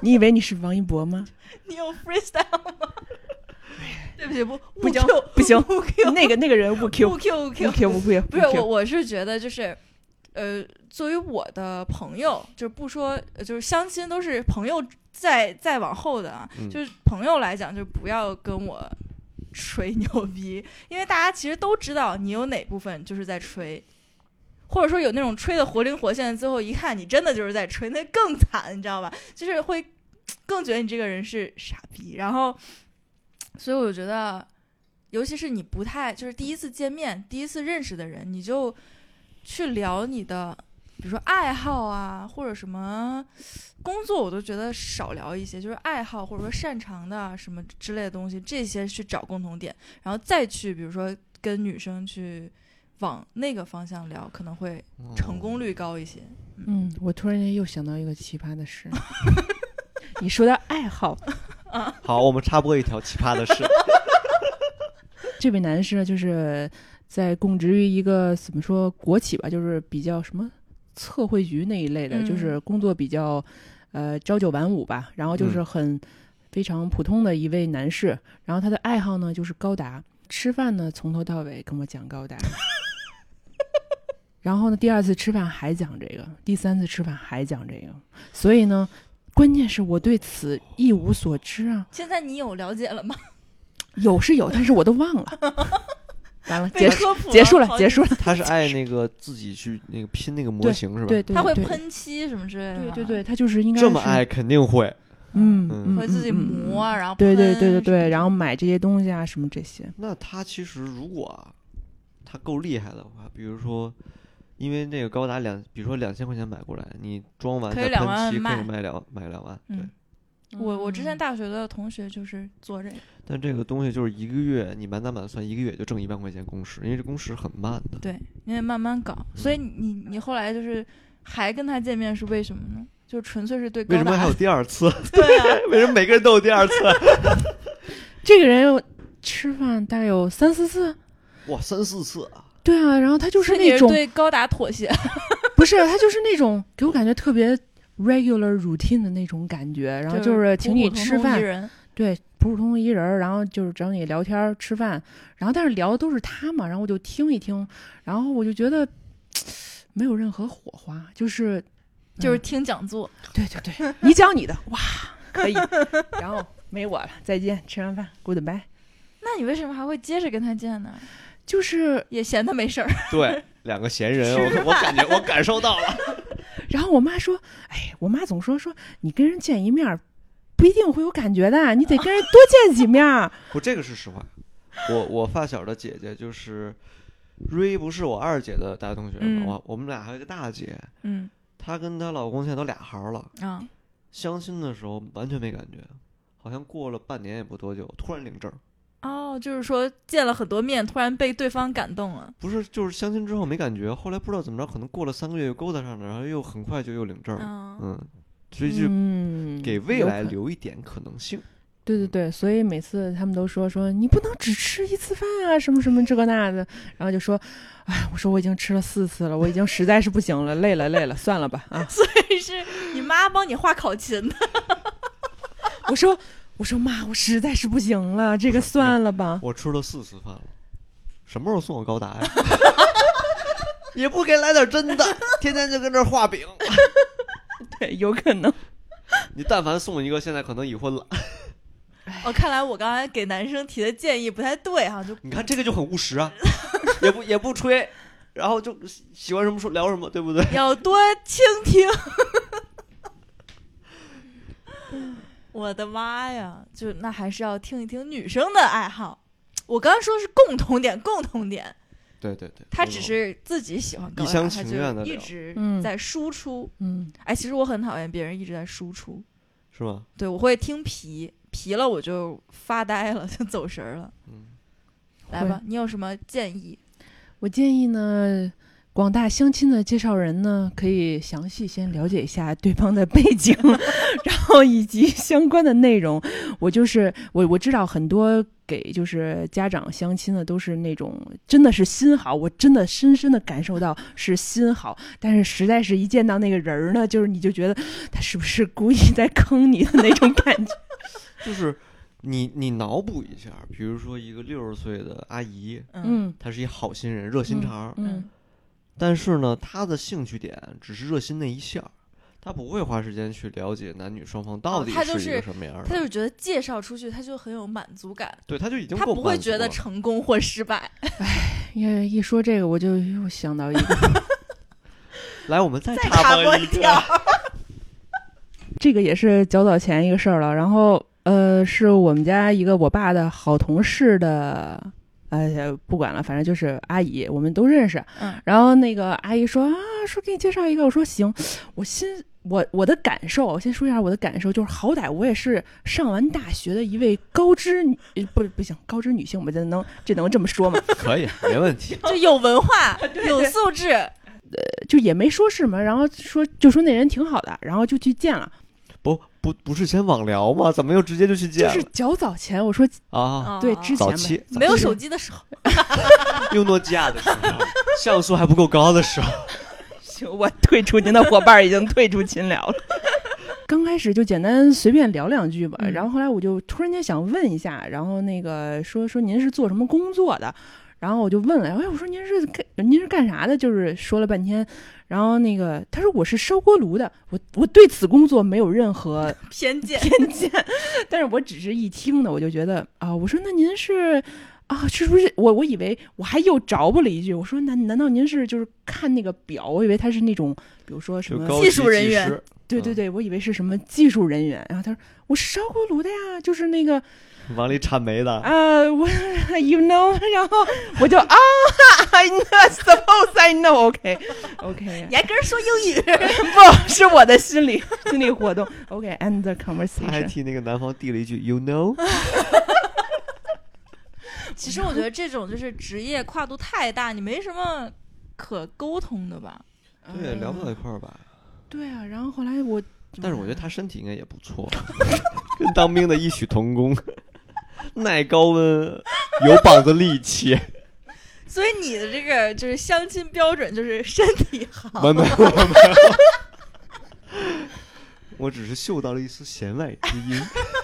你以为你是王一博吗？ 你有 freestyle 吗？对不起，不不行 Q, 不行， 不 Q 那个那个人误 Q 不 Q 不 Q 不 Q 不 Q， 不是我，我是觉得就是，呃，作为我的朋友，就是不说，就是相亲都是朋友再再往后的啊， 嗯、 就是朋友来讲，就不要跟我吹牛逼，因为大家其实都知道你有哪部分就是在吹，或者说有那种吹的活灵活现，最后一看你真的就是在吹，那更惨，你知道吧？就是会更觉得你这个人是傻逼，然后，所以我觉得。尤其是你不太就是第一次见面、第一次认识的人，你就去聊你的，比如说爱好啊，或者什么工作，我都觉得少聊一些，就是爱好或者说擅长的什么之类的东西，这些去找共同点，然后再去比如说跟女生去往那个方向聊，可能会成功率高一些。 嗯，嗯我突然间又想到一个奇葩的事，你说到爱好啊，好，我们插播一条奇葩的事。 这位男士呢，就是在供职于一个怎么说国企吧，就是比较什么测绘局那一类的， 嗯、 就是工作比较呃朝九晚五吧，然后就是很、嗯、非常普通的一位男士，然后他的爱好呢就是高达，吃饭呢从头到尾跟我讲高达，然后呢第二次吃饭还讲这个，第三次吃饭还讲这个，所以呢关键是我对此一无所知啊。 现在你有了解了吗？ 有是有，但是我都忘了。完了，结束结束了，结束了。 他是爱那个自己去那个拼那个模型是吧？ 对对， 他会喷漆什么之类的。 对对对，他就是应该这么爱，肯定会。 嗯嗯， 会自己磨啊，然后对对对对对，然后买这些东西啊，什么这些。 那他其实如果啊，他够厉害的话，比如说，因为那个高达两，比如说两千块钱买过来，你装完再喷漆可以卖两卖两万，对。 我我之前大学的同学就是做这个， 但这个东西就是一个月，你满打满算一个月就挣一万块钱工时，因为这工时很慢的。 对，你得慢慢搞。所以你你后来就是还跟他见面是为什么呢？就纯粹是对高达。 为什么还有第二次？ 对啊， 为什么每个人都有第二次？ 这个人吃饭大概有三四次。 哇，三四次啊！ 对啊，然后他就是那种对高达妥协， 不是他就是那种给我感觉特别。regular routine 的那种感觉，然后就是请你吃饭， 普普通通对，普普通通一人，然后就是找你聊天吃饭，然后但是聊的都是他嘛，然后我就听一听，然后我就觉得没有任何火花，就是就是听讲座， 嗯、对对对，你讲你的，哇，可以，然后没我了，再见，吃完饭 goodbye。 那你为什么还会接着跟他见呢？ 就是也嫌他没事儿。 对，两个闲人，我我感觉我感受到了。 然后我妈说：“哎，我妈总说说你跟人见一面，不一定会有感觉的，你得跟人多见几面。” 不，这个是实话。我我发小的姐姐就是瑞，不是我二姐的大学同学嘛， 嗯、 我我们俩还有一个大姐， 嗯， 她跟她老公现在都俩孩了啊。 相亲的时候完全没感觉，好像过了半年也不多久，突然领证。 哦，就是说见了很多面，突然被对方感动了。 不是，就是相亲之后没感觉，后来不知道怎么着，可能过了三个月又勾搭上了，然后又很快就又领证。 嗯， 嗯，所以就给未来留一点可能性。 嗯、对对对，所以每次他们都说说你不能只吃一次饭啊，什么什么这个那的，然后就说，哎，我说我已经吃了四次了，我已经实在是不行了，累了累了，算了吧啊。 所以是你妈帮你画考勤的。 我说。我说妈，我实在是不行了，这个算了吧。 我吃了四次饭了，什么时候送我高达呀？也不给来点真的，天天就跟这儿画饼。 对，有可能。 你但凡送一个，现在可能已婚了。 哦，看来我刚才给男生提的建议不太对哈、啊，就你看这个就很务实啊，也不也不吹，然后就喜欢什么说聊什么，对不对？ 要多倾听。我的妈呀，就那还是要听一听女生的爱好。我刚刚说的是共同点，共同点。 对对对， 他只是自己喜欢高达， 一厢情愿的一直在输出。 嗯， 哎，其实我很讨厌别人一直在输出。 是吗？ 对，我会听皮皮了，我就发呆了，就走神了。 嗯， 来吧，你有什么建议？ 我建议呢， 广大相亲的介绍人呢，可以详细先了解一下对方的背景，然后以及相关的内容。我就是我我知道很多给就是家长相亲的都是那种真的是心好，我真的深深的感受到是心好，但是实在是一见到那个人呢，就是你就觉得他是不是故意在坑你的那种感觉。 就是你你脑补一下，比如说一个六十岁的阿姨， 嗯， 她是一好心人，热心肠， 嗯。嗯但是呢，他的兴趣点只是热心那一下，他不会花时间去了解男女双方到底是一个什么样的。 哦、他, 就他就觉得介绍出去，他就很有满足感。 对，他就已经他不会觉得成功或失败。 哎，一一说这个，我就又想到一个。 来，我们再插播一条。 这个也是较早前一个事儿了。然后，呃，是我们家一个我爸的好同事的。呃，不管了，反正就是阿姨，我们都认识。 嗯， 然后那个阿姨说啊，说给你介绍一个，我说行。我心我我的感受，我先说一下我的感受，就是好歹我也是上完大学的一位高知女，不不行，高知女性，我这能这能这么说吗？ 可以，没问题。 就有文化，有素质， 呃，就也没说什么，然后说就说那人挺好的，然后就去见了。 不不不是先网聊吗？怎么又直接就去见了？ 就是较早前我说啊， 对，之前早期没有手机的时候， 用诺基亚的时候，像素还不够高的时候。 行，我退出，您的伙伴已经退出群聊了。刚开始就简单随便聊两句吧， 嗯、 然后后来我就突然间想问一下，然后那个说说您是做什么工作的？然后我就问了，哎，我说您是干您是干啥的？就是说了半天，然后那个他说我是烧锅炉的，我我对此工作没有任何偏见偏见，但是我只是一听呢，我就觉得啊，我说那您是啊，是不是我我以为我还又着补了一句，我说难难道您是就是看那个表？我以为他是那种比如说什么技术人员， 对对对，我以为是什么技术人员。然后他说我是烧锅炉的呀，就是那个。 往里掺煤的啊，我 you know， 然后我就啊 ，I suppose I know，OK OK， 你还跟人说英语？ 不是我的心理心理活动 ，OK，end the conversation。 他还替那个男方递了一句 you know。 其实我觉得这种就是职业跨度太大，你没什么可沟通的吧？ 对，聊不到一块儿吧？ 对啊，然后后来我， 但是我觉得他身体应该也不错，跟当兵的异曲同工。耐高温，有膀子力气。 所以你的这个就是相亲标准就是身体好。 没有没有没有，我只是嗅到了一丝弦外之音。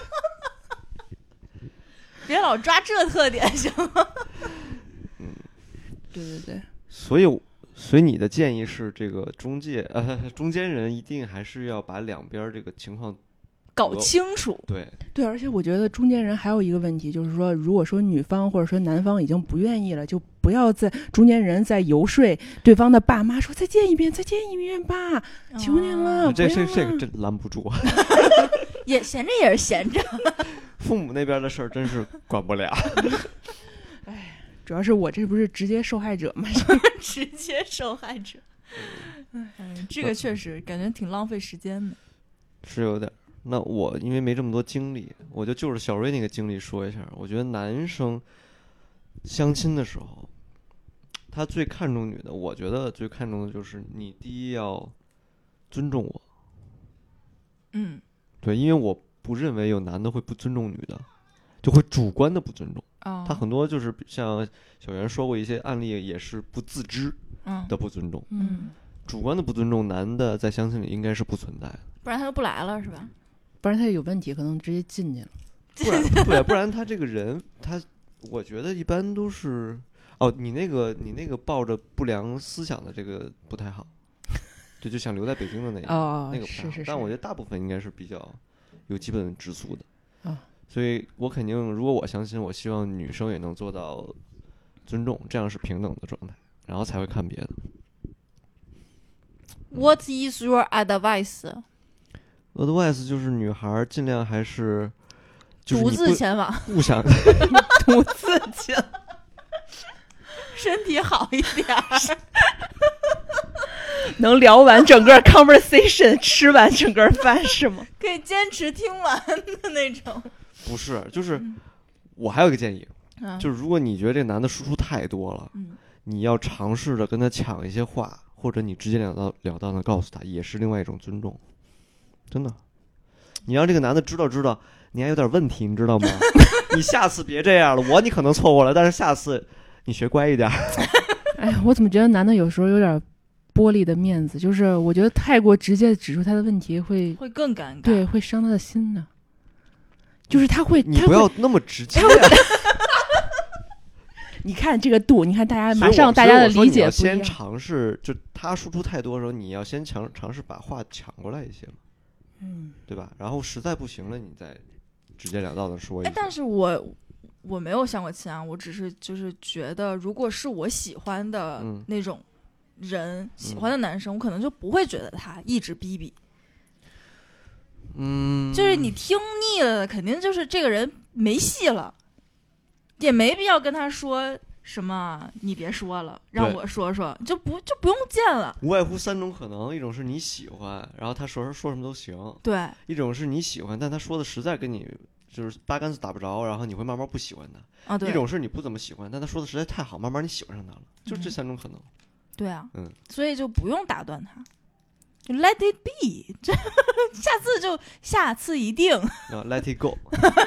别老抓这特点行吗？ 嗯，对对对。 所以，所以你的建议是，这个中介呃中间人一定还是要把两边这个情况搞清楚。 对对，而且我觉得中间人还有一个问题，就是说，如果说女方或者说男方已经不愿意了，就不要在中间人在游说对方的爸妈说再见一遍，再见一遍吧，求您了。 哦、这这这个真拦不住。 也闲着也是闲着。 父母那边的事儿真是管不了。 哎，主要是我这不是直接受害者吗？ 直接受害者。嗯，这个确实感觉挺浪费时间的。 是有点。那我因为没这么多经历，我就就是小瑞那个经历说一下。我觉得男生相亲的时候，他最看重女的，我觉得最看重的就是你第一要尊重我。 嗯， 对，因为我不认为有男的会不尊重女的，就会主观的不尊重。 哦， 他很多就是像小袁说过一些案例，也是不自知的不尊重。 嗯， 主观的不尊重，男的在相亲里应该是不存在的， 不然他就不来了，是吧？ 不然他有问题，可能直接进去了。 不然对，不然他这个人，他我觉得一般都是哦，你那个你那个抱着不良思想的这个不太好，对，就想留在北京的那个、 哦、 那个不太好。 是是是。 但我觉得大部分应该是比较有基本质素的。 啊， 所以我肯定，如果我相亲，我希望女生也能做到尊重，这样是平等的状态，然后才会看别的。 What is your advice?Advice 就是女孩尽量还是就是独自前往， 不想独自前，身体好一点， 能聊完整个 conversation， 吃完整个饭是吗？ 可以坚持听完的那种。 不是，就是、嗯、我还有一个建议， 嗯、 就是如果你觉得这男的输出太多了， 嗯、 你要尝试着跟他抢一些话，或者你直截了当了当的告诉他，也是另外一种尊重。真的，你让这个男的知道知道你还有点问题，你知道吗？你下次别这样了，我你可能错过了，但是下次你学乖一点。 哎，我怎么觉得男的有时候有点玻璃的面子，就是我觉得太过直接指出他的问题会会更尴尬， 对，会伤他的心呢。就是他会， 你不要那么直接、啊。 你看这个度，你看大家马上大家的理解不一样。 先尝试，就他输出太多的时候，你要先尝尝试把话抢过来一些嘛， 嗯， 对吧？然后实在不行了，你再直截了当的说一下。 哎，但是我我没有相过亲啊，我只是就是觉得，如果是我喜欢的那种人，嗯、喜欢的男生，我可能就不会觉得他一直逼逼。 嗯， 就是你听腻了，肯定就是这个人没戏了，也没必要跟他说什么你别说了，让我说说，就不就不用见了。 无外乎三种可能，一种是你喜欢，然后他说说什么都行， 对； 一种是你喜欢，但他说的实在跟你就是八竿子打不着，然后你会慢慢不喜欢他。 啊，对。 一种是你不怎么喜欢，但他说的实在太好，慢慢你喜欢上他了，就这三种可能。嗯、 对啊， 嗯， 所以就不用打断他。就 let it be， 这下次就下次一定。 啊 ，let it go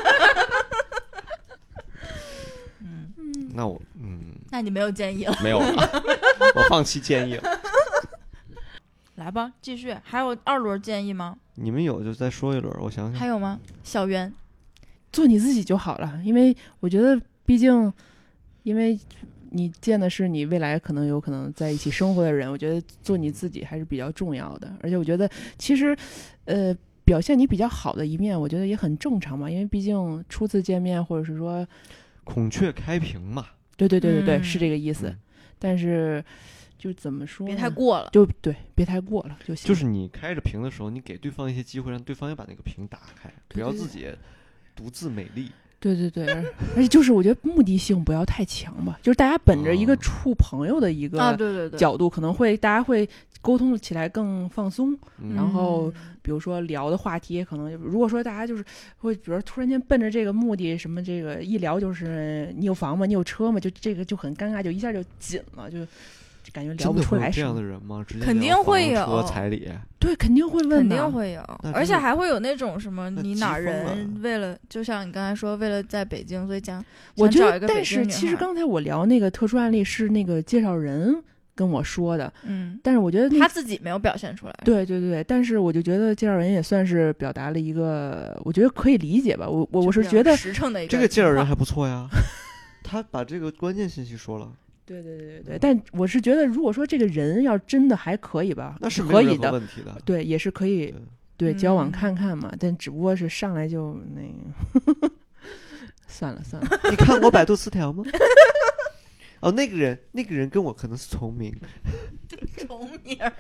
嗯， 那我嗯， 那你没有建议了？ 没有了，我放弃建议了。 来吧，继续。还有二轮建议吗？ 你们有就再说一轮，我想想。 还有吗？小袁， 做你自己就好了，因为我觉得，毕竟，因为。你见的是你未来可能有可能在一起生活的人，我觉得做你自己还是比较重要的。而且我觉得其实呃表现你比较好的一面我觉得也很正常嘛，因为毕竟初次见面，或者是说孔雀开屏嘛。 对对对对对、嗯、是这个意思、 嗯、 但是就怎么说， 别太过了， 就对，别太过了就行。 就是你开着屏的时候，你给对方一些机会，让对方也把那个屏打开，不要自己独自美丽。 对对对，而且就是我觉得目的性不要太强吧，就是大家本着一个处朋友的一个角度，可能会大家会沟通起来更放松， 嗯、 然后比如说聊的话题可能如果说大家就是会比如突然间奔着这个目的什么这个一聊就是你有房吗你有车吗，就这个就很尴尬，就一下就紧了，就感觉聊不出来。 这样的人吗？直接肯定会有彩礼， 对，肯定会问的， 肯定会有，而且还会有那种什么你哪人为了，就像你刚才说，为了在北京，所以讲我觉得，但是其实刚才我聊那个特殊案例是那个介绍人跟我说的， 嗯， 但是我觉得他自己没有表现出来。 对对对，但是我就觉得介绍人也算是表达了一个，我觉得可以理解吧。我我我是觉得实诚的一个这个介绍人还不错呀，他把这个关键信息说了。 对对对对，但我是觉得，如果说这个人要真的还可以吧， 那是可以的， 问题的， 对，也是可以，对, 对交往看看嘛。嗯、但只不过是上来就那个，算了算了。 你看过百度词条吗？哦，那个人，那个人跟我可能是重名。 重名儿。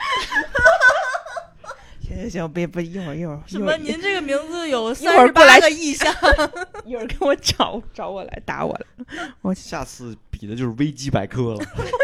行行行，别别，一会儿一会儿。 什么？您这个名字有三十八个意象， 一会儿跟我找找我来打我来。我下次比的就是维基百科了。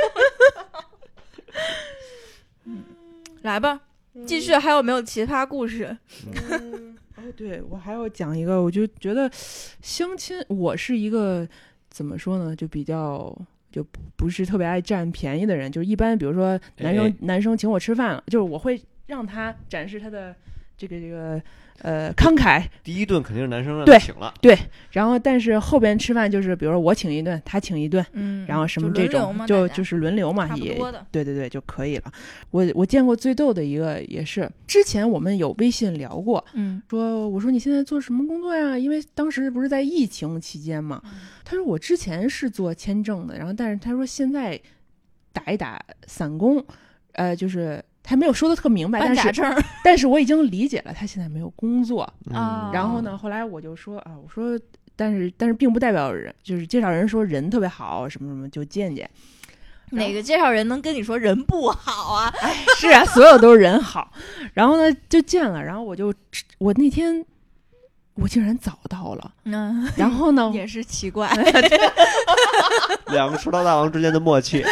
嗯，来吧，继续，还有没有其他故事？ 嗯、哦，对，我还要讲一个，我就觉得相亲，我是一个怎么说呢，就比较。就不是特别爱占便宜的人，就是一般比如说男生、哎、男生请我吃饭了，就是我会让他展示他的这个这个呃慷慨。 第一顿肯定是男生让他请了， 对，对，然后但是后边吃饭就是比如说我请一顿，他请一顿， 嗯， 然后什么这种就就是轮流嘛，也对对对就可以了。我我见过最逗的一个也是之前我们有微信聊过， 嗯， 说我说你现在做什么工作呀？因为当时不是在疫情期间嘛。 嗯， 他说我之前是做签证的，然后但是他说现在打一打散工，呃，就是他没有说的特明白，但是但是我已经理解了，他现在没有工作啊。 然后呢，后来我就说啊，我说但是但是并不代表人，就是介绍人说人特别好，什么什么就见见。 哪个介绍人能跟你说人不好啊？ 哎，是啊，所有都是人好。然后呢就见了，然后我就我那天。我竟然找到了， 嗯， 然后呢， 也是奇怪， 两个出道大王之间的默契。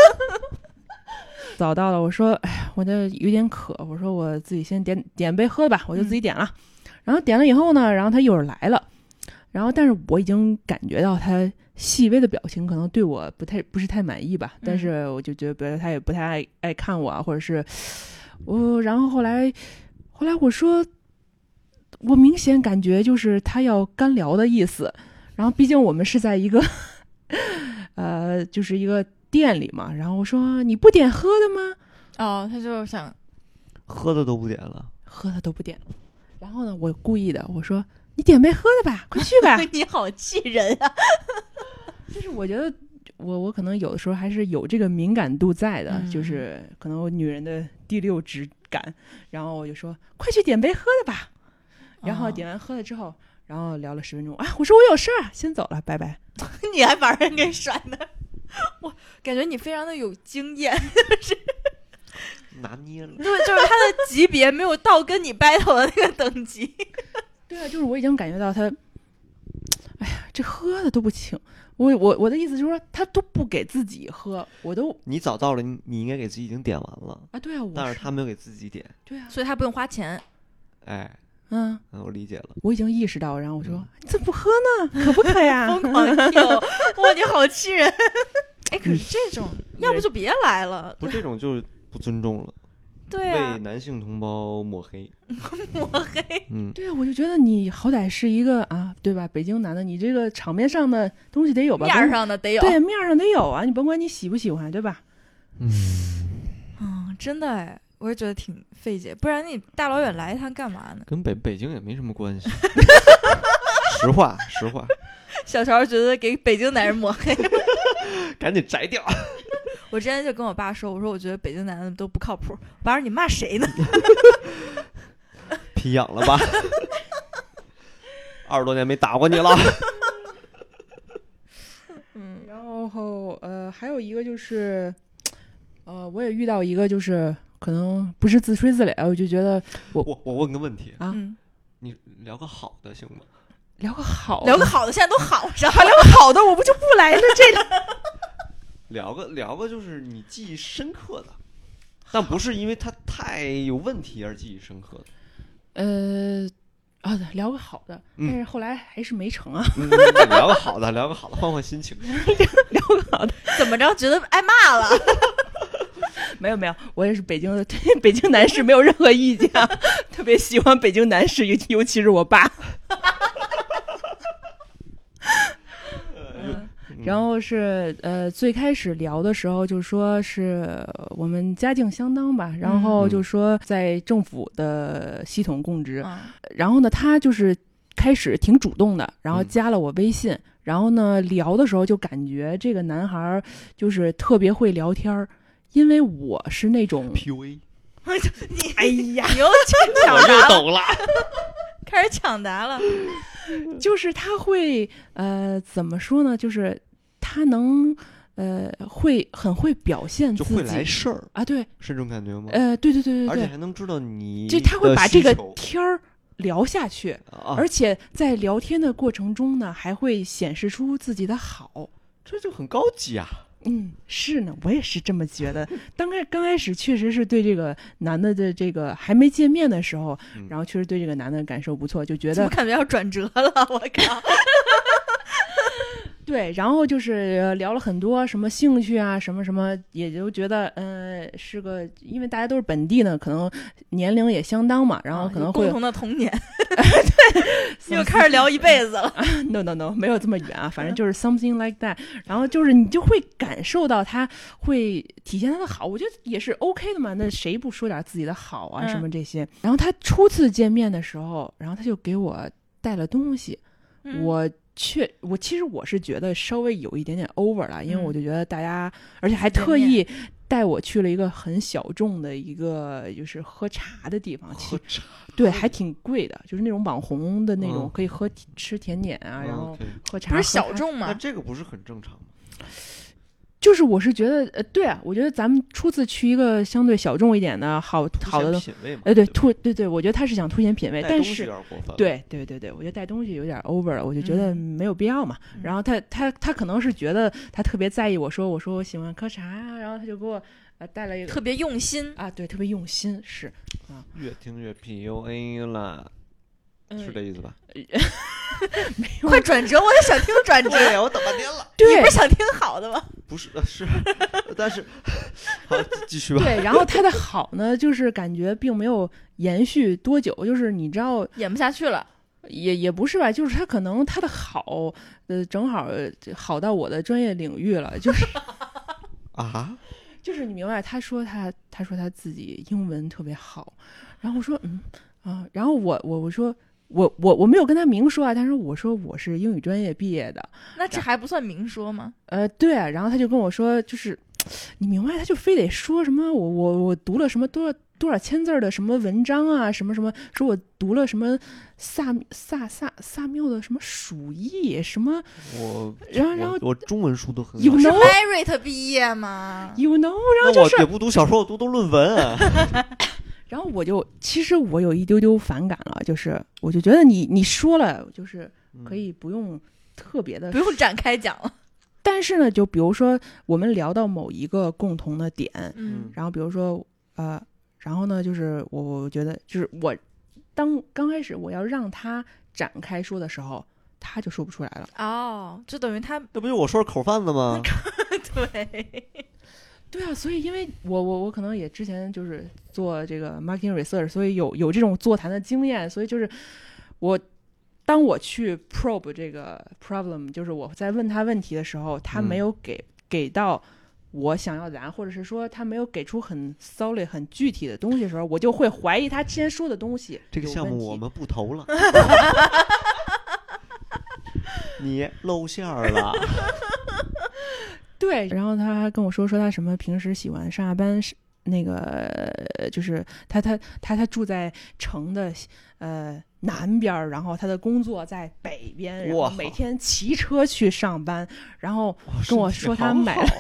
找到了，我说，哎呀，我这有点渴，我说我自己先点点杯喝吧，我就自己点了。嗯、然后点了以后呢，然后他一会儿来了， 然后但是我已经感觉到他细微的表情可能对我不太不是太满意吧，但是我就觉得，比如他也不太爱爱看我啊，或者是我，然后后来后来我说，我明显感觉就是他要干聊的意思，然后毕竟我们是在一个呃就是一个店里嘛，然后我说你不点喝的吗？ 哦，他就想喝的都不点了， 喝的都不点了，然后呢，我故意的我说你点杯喝的吧，快去吧。 你好气人啊！ 就是我觉得我我可能有的时候还是有这个敏感度在的， 嗯、 就是可能我女人的第六直感，然后我就说快去点杯喝的吧，然后点完喝了之后，然后聊了十分钟啊，我说我有事儿，先走了，拜拜。 你还把人给甩呢，我感觉你非常的有经验，就是拿捏了， 对，就是他的级别没有到跟你 battle 的那个等级。 对啊，就是我已经感觉到他，哎呀，这喝的都不请。我我我的意思就是说，他都不给自己喝，我都你早到了，你你应该给自己已经点完了啊，对啊，我但是他没有给自己点， 对啊， 所以他不用花钱。 哎， 嗯， 我理解了， 我已经意识到，然后我说、嗯、你怎么不喝呢？可不可呀？ 疯狂 Q， 哇，你好气人！哎，可是这种，要不就别来了。 不，这种就是不尊重了。 对啊， 为男性同胞抹黑， 抹黑。 嗯， 对啊，我就觉得你好歹是一个啊，对吧？北京男的，你这个场面上的东西得有吧？ 面上的得有， 对，面上得有啊，你甭管你喜不喜欢，对吧？ 嗯， 嗯，真的哎，我也觉得挺费解，不然你大老远来一趟干嘛呢？ 跟北北京也没什么关系。实话，实话。 小潮觉得给北京男人抹黑， 赶紧摘掉。 我之前就跟我爸说，我说我觉得北京男的都不靠谱。我爸说你骂谁呢？ 皮痒了吧？二十多年没打过你了。 嗯，然后呃，还有一个就是，呃，我也遇到一个就是可能不是自吹自擂，我就觉得我我我问个问题啊、 嗯， 你聊个好的行吗？ 聊个好的， 聊个好的，现在都好上， 还聊个好的，我不就不来了这个。 聊个聊个就是你记忆深刻的，但不是因为它太有问题而记忆深刻的。 呃，啊，聊个好的， 嗯、 但是后来还是没成啊。 嗯、聊个好的，聊个好的，换换心情。 聊个好的， 怎么着？觉得挨骂了？ 没有没有，我也是北京的，对北京男士没有任何意见、啊，特别喜欢北京男士，尤尤其是我爸。然后是呃，最开始聊的时候就说是我们家境相当吧，然后就说在政府的系统供职， 嗯、 然后呢，他就是开始挺主动的，然后加了我微信，嗯、然后呢聊的时候就感觉这个男孩就是特别会聊天，因为我是那种 P U A， 你哎呀， 你又抢答了， 我又懂了， 开始抢答了， 就是他会呃怎么说呢，就是他能呃会很会表现自己， 就会来事儿啊，对， 是这种感觉吗？ 呃，对对对对对， 而且还能知道你， 就他会把这个天儿聊下去， 啊、 而且在聊天的过程中呢，还会显示出自己的好， 这就很高级啊。 嗯，是呢，我也是这么觉得。刚开刚开始确实是对这个男的的这个还没见面的时候， 嗯、 然后确实对这个男的感受不错，就觉得怎么感觉要转折了？我靠！ 对，然后就是聊了很多什么兴趣啊，什么什么，也就觉得，嗯、呃，是个，因为大家都是本地的，可能年龄也相当嘛，然后可能会、 啊、共同的童年， 对， 又开始聊一辈子了。 No No No， 没有这么远啊，反正就是 something like that。然后就是你就会感受到他会体现他的好，我觉得也是 OK 的嘛。那谁不说点自己的好啊， 嗯、 什么这些？然后他初次见面的时候，然后他就给我带了东西， 嗯、 我。确，我其实我是觉得稍微有一点点 over 了，因为我就觉得大家，嗯、而且还特意带我去了一个很小众的一个就是喝茶的地方， 喝茶， 对，还挺贵的，就是那种网红的那种， 嗯、 可以喝吃甜点啊， 嗯、 然后喝茶， 不是小众吗？ 那这个不是很正常吗？ 就是我是觉得，呃，对啊，我觉得咱们初次去一个相对小众一点的好好的品味嘛， 哎，对，突对对，我觉得他是想凸显品味，但是对对对对，我觉得带东西有点 over 了，我就觉得没有必要嘛。 嗯、 然后他他他可能是觉得他特别在意我说我说我喜欢喝茶，然后他就给我呃带了一个特别用心啊，对，特别用心是啊， 越听越 P U A 了。是这意思吧？ 快转折，我也想听转折。 对呀，我等半天了。 对， 你不是想听好的吗？ 不是，呃是，但是好继续吧。 对，然后他的好呢，就是感觉并没有延续多久，就是你知道， 演不下去了。 也也不是吧，就是他可能他的好，呃，正好好到我的专业领域了，就是啊， 就是你明白，他说他他说他自己英文特别好，然后我说嗯啊，然后我我我说我我我没有跟他明说啊，但是我说我是英语专业毕业的， 那这还不算明说吗？ 呃，对啊，然后他就跟我说，就是你明白，他就非得说什么我我我读了什么多少多少千字的什么文章啊，什么什么，说我读了什么萨萨萨萨缪的什么鼠疫什么， 我然后然后我我中文书都很有好。 是 know Merit 毕业吗 you know， 然后那就是我也不读小说，我读读论文啊。 然后我就其实我有一丢丢反感了，就是我就觉得你你说了，就是可以不用特别的不用展开讲了。 但是呢，就比如说我们聊到某一个共同的点， 嗯然后比如说呃。然后呢，就是我我觉得，就是我当刚开始我要让他展开说的时候，他就说不出来了。 哦，就等于他那不就我说是口贩子吗？ 对对啊，所以因为我我我可能也之前就是做这个 marketing research， 所以有有这种座谈的经验，所以就是我当我去 probe 这个 problem， 就是我在问他问题的时候，他没有给、嗯、给到我想要的答案，或者是说他没有给出很 solid 很具体的东西的时候，我就会怀疑他之前说的东西。 这个项目我们不投了。你露馅儿了。 对，然后他还跟我说说他什么平时喜欢上下班那个就是他他他他住在城的呃南边，然后他的工作在北边，然后每天骑车去上班，然后跟我说他买了。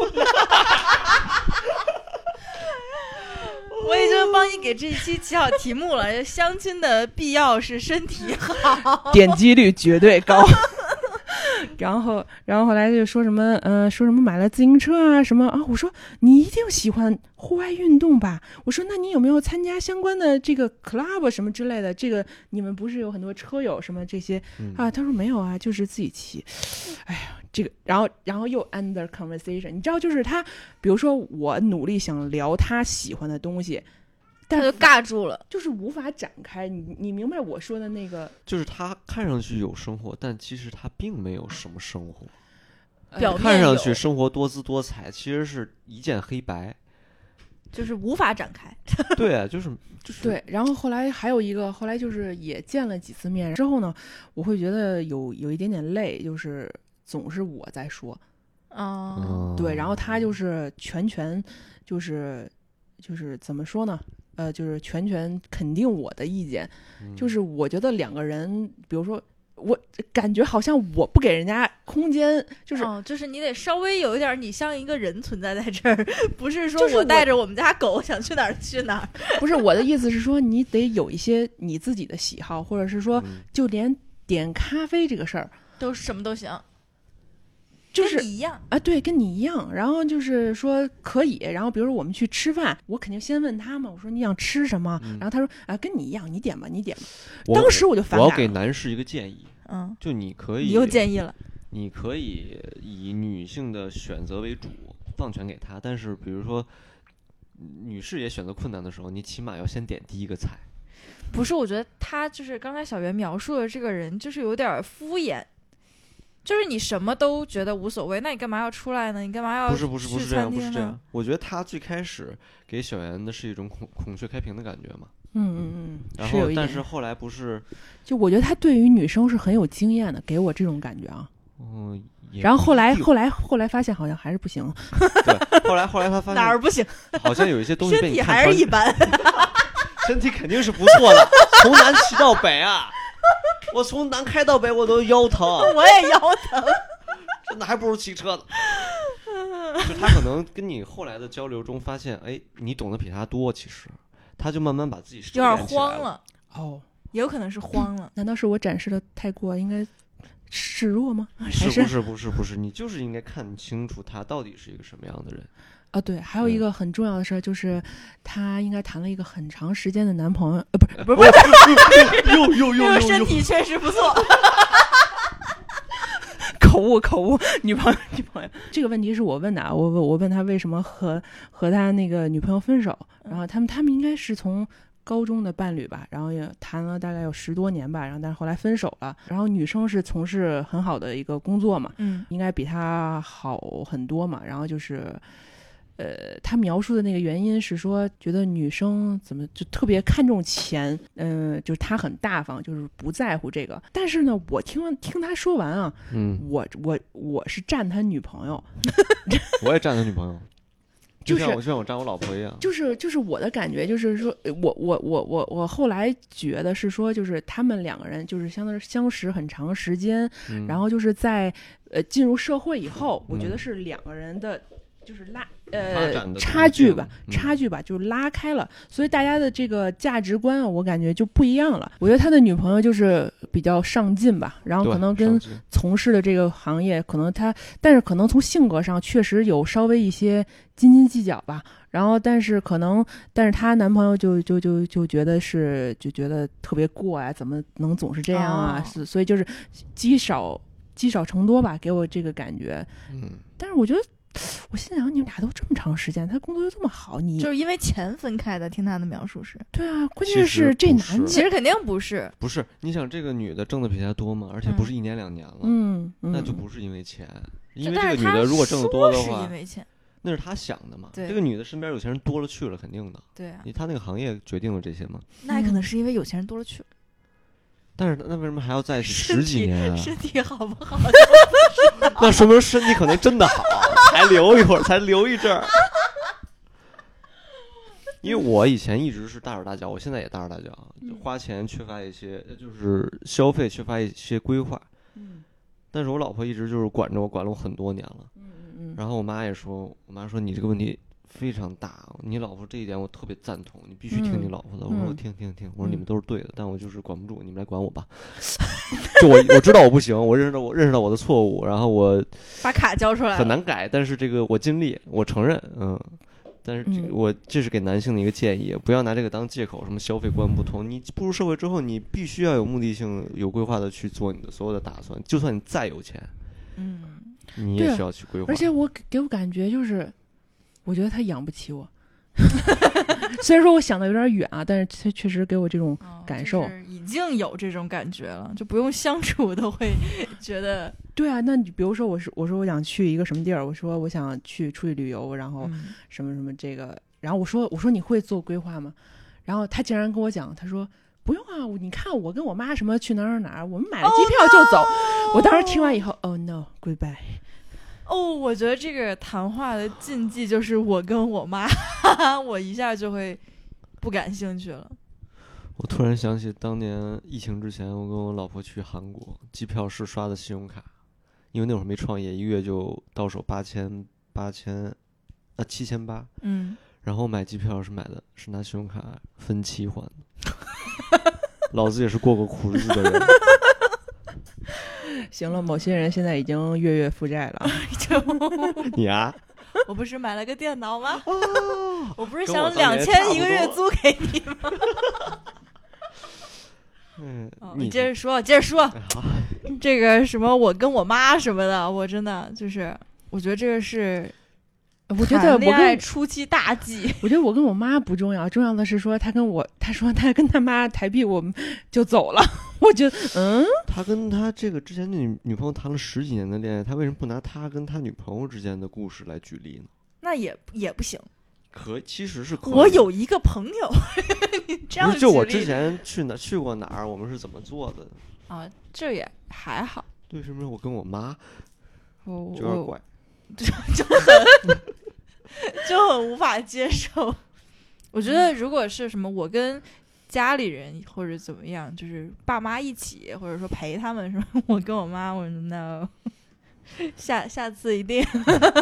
我已经帮你给这一期起好题目了，相亲的必要是身体好， 点击率绝对高。然后，然后后来就说什么，呃，说什么买了自行车啊，什么啊？我说你一定喜欢户外运动吧？我说那你有没有参加相关的这个 club 什么之类的？这个你们不是有很多车友什么这些、嗯、啊？他说没有啊，就是自己骑。哎呀，这个，然后，然后又 under conversation， 你知道，就是他，比如说我努力想聊他喜欢的东西。 他就尬住了， 就是无法展开。你你明白我说的那个？ 就是他看上去有生活，但其实他并没有什么生活。 表面看上去生活多姿多彩，其实是一片黑白， 就是无法展开。 对啊，就是就是。 对，然后后来还有一个，后来就是也见了几次面之后呢，我会觉得有有一点点累，就是总是我在说。 哦。 对，然后他就是全权，就是就是怎么说呢？呃，就是全权肯定我的意见、嗯，就是我觉得两个人，比如说我感觉好像我不给人家空间，就是、 哦、就是你得稍微有一点，你像一个人存在在这儿，不是说我带着我们家狗想去哪儿去哪儿。 不是，我的意思是说，你得有一些你自己的喜好，或者是说，就连点咖啡这个事儿、 嗯、都什么都行。 就是跟你一样啊，对，跟你一样。然后就是说可以，然后比如说我们去吃饭，我肯定先问他嘛，我说你想吃什么？嗯、然后他说啊，跟你一样，你点吧，你点吧。当时我就反感了。 我要给男士一个建议， 嗯， 就你可以， 你又建议了， 你可以以女性的选择为主，放权给他。但是比如说女士也选择困难的时候，你起码要先点第一个菜。 不是，我觉得他就是刚才小袁描述的这个人，就是有点敷衍。就是你什么都觉得无所谓，那你干嘛要出来呢？你干嘛要不是不是不是这样，不是这样。我觉得他最开始给小袁的是一种孔孔雀开屏的感觉嘛。 嗯嗯嗯。 然后，但是后来不是， 就我觉得他对于女生是很有经验的，给我这种感觉啊。 嗯。 然后后来后来后来发现好像还是不行。 对，后来后来他发现哪儿不行？ 好像有一些东西被你看身体还是一般。 身体肯定是不错的，从南骑到北啊。我从南开到北，我都腰疼。 我也腰疼， 真的还不如骑车呢。就他可能跟你后来的交流中发现，哎，你懂得比他多，其实他就慢慢把自己有点慌了。 哦， 也有可能是慌了。 难道是我展示的太过，应该示弱吗？ 是不是不是不是，你就是应该看清楚他到底是一个什么样的人。 啊，对，还有一个很重要的事儿、嗯、就是她应该谈了一个很长时间的男朋友，呃，不是不是不是， 又又又又身体确实不错。 误口误，女朋友女朋友这个问题是我问的啊，我我问他为什么和和他那个女朋友分手，然后他们他们应该是从高中的伴侣吧，然后也谈了大概有十多年吧，然后但是后来分手了，然后女生是从事很好的一个工作嘛， 嗯， 应该比他好很多嘛，然后就是呃，他描述的那个原因是说，觉得女生怎么就特别看重钱，嗯、呃，就是他很大方，就是不在乎这个。但是呢，我听听他说完啊， 嗯， 我我我是站他女朋友， 我也站他女朋友， 就就是像我就像我站我老婆一样， 就是就是我的感觉就是说，我我我我我后来觉得是说，就是他们两个人就是相当于相识很长时间， 嗯、 然后就是在呃进入社会以后， 嗯、 我觉得是两个人的。就是拉发呃展的差距吧， 嗯、 差距吧，就是拉开了，所以大家的这个价值观啊，我感觉就不一样了。我觉得他的女朋友就是比较上进吧，然后可能跟从事的这个行业，可能他，但是可能从性格上确实有稍微一些斤斤计较吧。然后，但是可能，但是她男朋友就就就就觉得是，就觉得特别过啊，怎么能总是这样啊？是、哦，所以就是积少积少成多吧，给我这个感觉。 嗯， 但是我觉得。我心想，你们俩都这么长时间，他工作又这么好，你就是因为钱分开的。听他的描述是， 对啊，关键是这男的， 其实肯定不是， 不是。你想，这个女的挣的比他多吗？而且不是一年两年了， 嗯， 那就不是因为钱，因为这个女的如果挣得多的话， 是因为钱， 那是他想的嘛。 对， 这个女的身边有钱人多了去了，肯定的。 对啊， 他那个行业决定了这些嘛。 那也可能是因为有钱人多了去了。 但是那为什么还要在一起十几年啊？ 身体好不好？ 那说明身体可能真的好，才留一会儿，才留一阵儿。因为我以前一直是大手大脚，我现在也大手大脚，就花钱缺乏一些，就是消费缺乏一些规划。 嗯。 但是我老婆一直就是管着我，管了我很多年了。 嗯嗯。 然后我妈也说，我妈说你这个问题非常大，你老婆这一点我特别赞同，你必须听你老婆的。 嗯、 我说我听听听，我说你们都是对的，嗯、但我就是管不住，你们来管我吧。就我我知道我不行，我认识到我认识到我的错误，然后我把卡交出来很难改，但是这个我尽力，我承认，嗯。但是这个我这是给男性的一个建议，不要拿这个当借口，什么消费观不同。你步入社会之后，你必须要有目的性、有规划的去做你的所有的打算，就算你再有钱， 嗯， 你也需要去规划。 而且我给我感觉就是。我觉得他养不起我，虽然说我想的有点远啊，但是他确实给我这种感受、 哦就是、已经有这种感觉了，就不用相处都会觉得对啊。那你比如说我是我说我想去一个什么地儿，我说我想去出去旅游，然后什么什么这个，然后我说我说你会做规划吗？然后他竟然跟我讲，他说不用啊，你看我跟我妈什么去哪儿哪儿，我们买了机票就走。Oh, no! 我当时听完以后 ，Oh no， goodbye。 哦，我觉得这个谈话的禁忌就是我跟我妈，我一下就会不感兴趣了。 我突然想起当年疫情之前，我跟我老婆去韩国，机票是刷的信用卡，因为那会儿没创业，一个月就到手八千八千，啊七千八， 嗯， 然后买机票是买的是拿信用卡分期还的，老子也是过过苦日子的人。 行了，某些人现在已经月月负债了。 你啊？ 我不是买了个电脑吗？ 哦、 我不是想两千一个月租给你吗？ 嗯、 哦，你接着说，接着说。哎、这个什么，我跟我妈什么的，我真的就是，我觉得这个是。 我觉得我跟初期大忌， 我觉得我跟我妈不重要，重要的是说他跟我，他说他跟他妈抬屁股就走了。我觉得，嗯， 他跟他这个之前的女女朋友谈了十几年的恋爱，他为什么不拿他跟他女朋友之间的故事来举例呢？ 那也也不行。 可其实是可以。 我有一个朋友，你这样不是就我之前去哪去过哪儿，我们是怎么做的啊？这也还好。 对，是不是我跟我妈？ 哦， 就有点怪。 就就很就很无法接受。我觉得如果是什么我跟家里人或者怎么样，就是爸妈一起，或者说陪他们什么，我跟我妈，我 no， 下下次一定。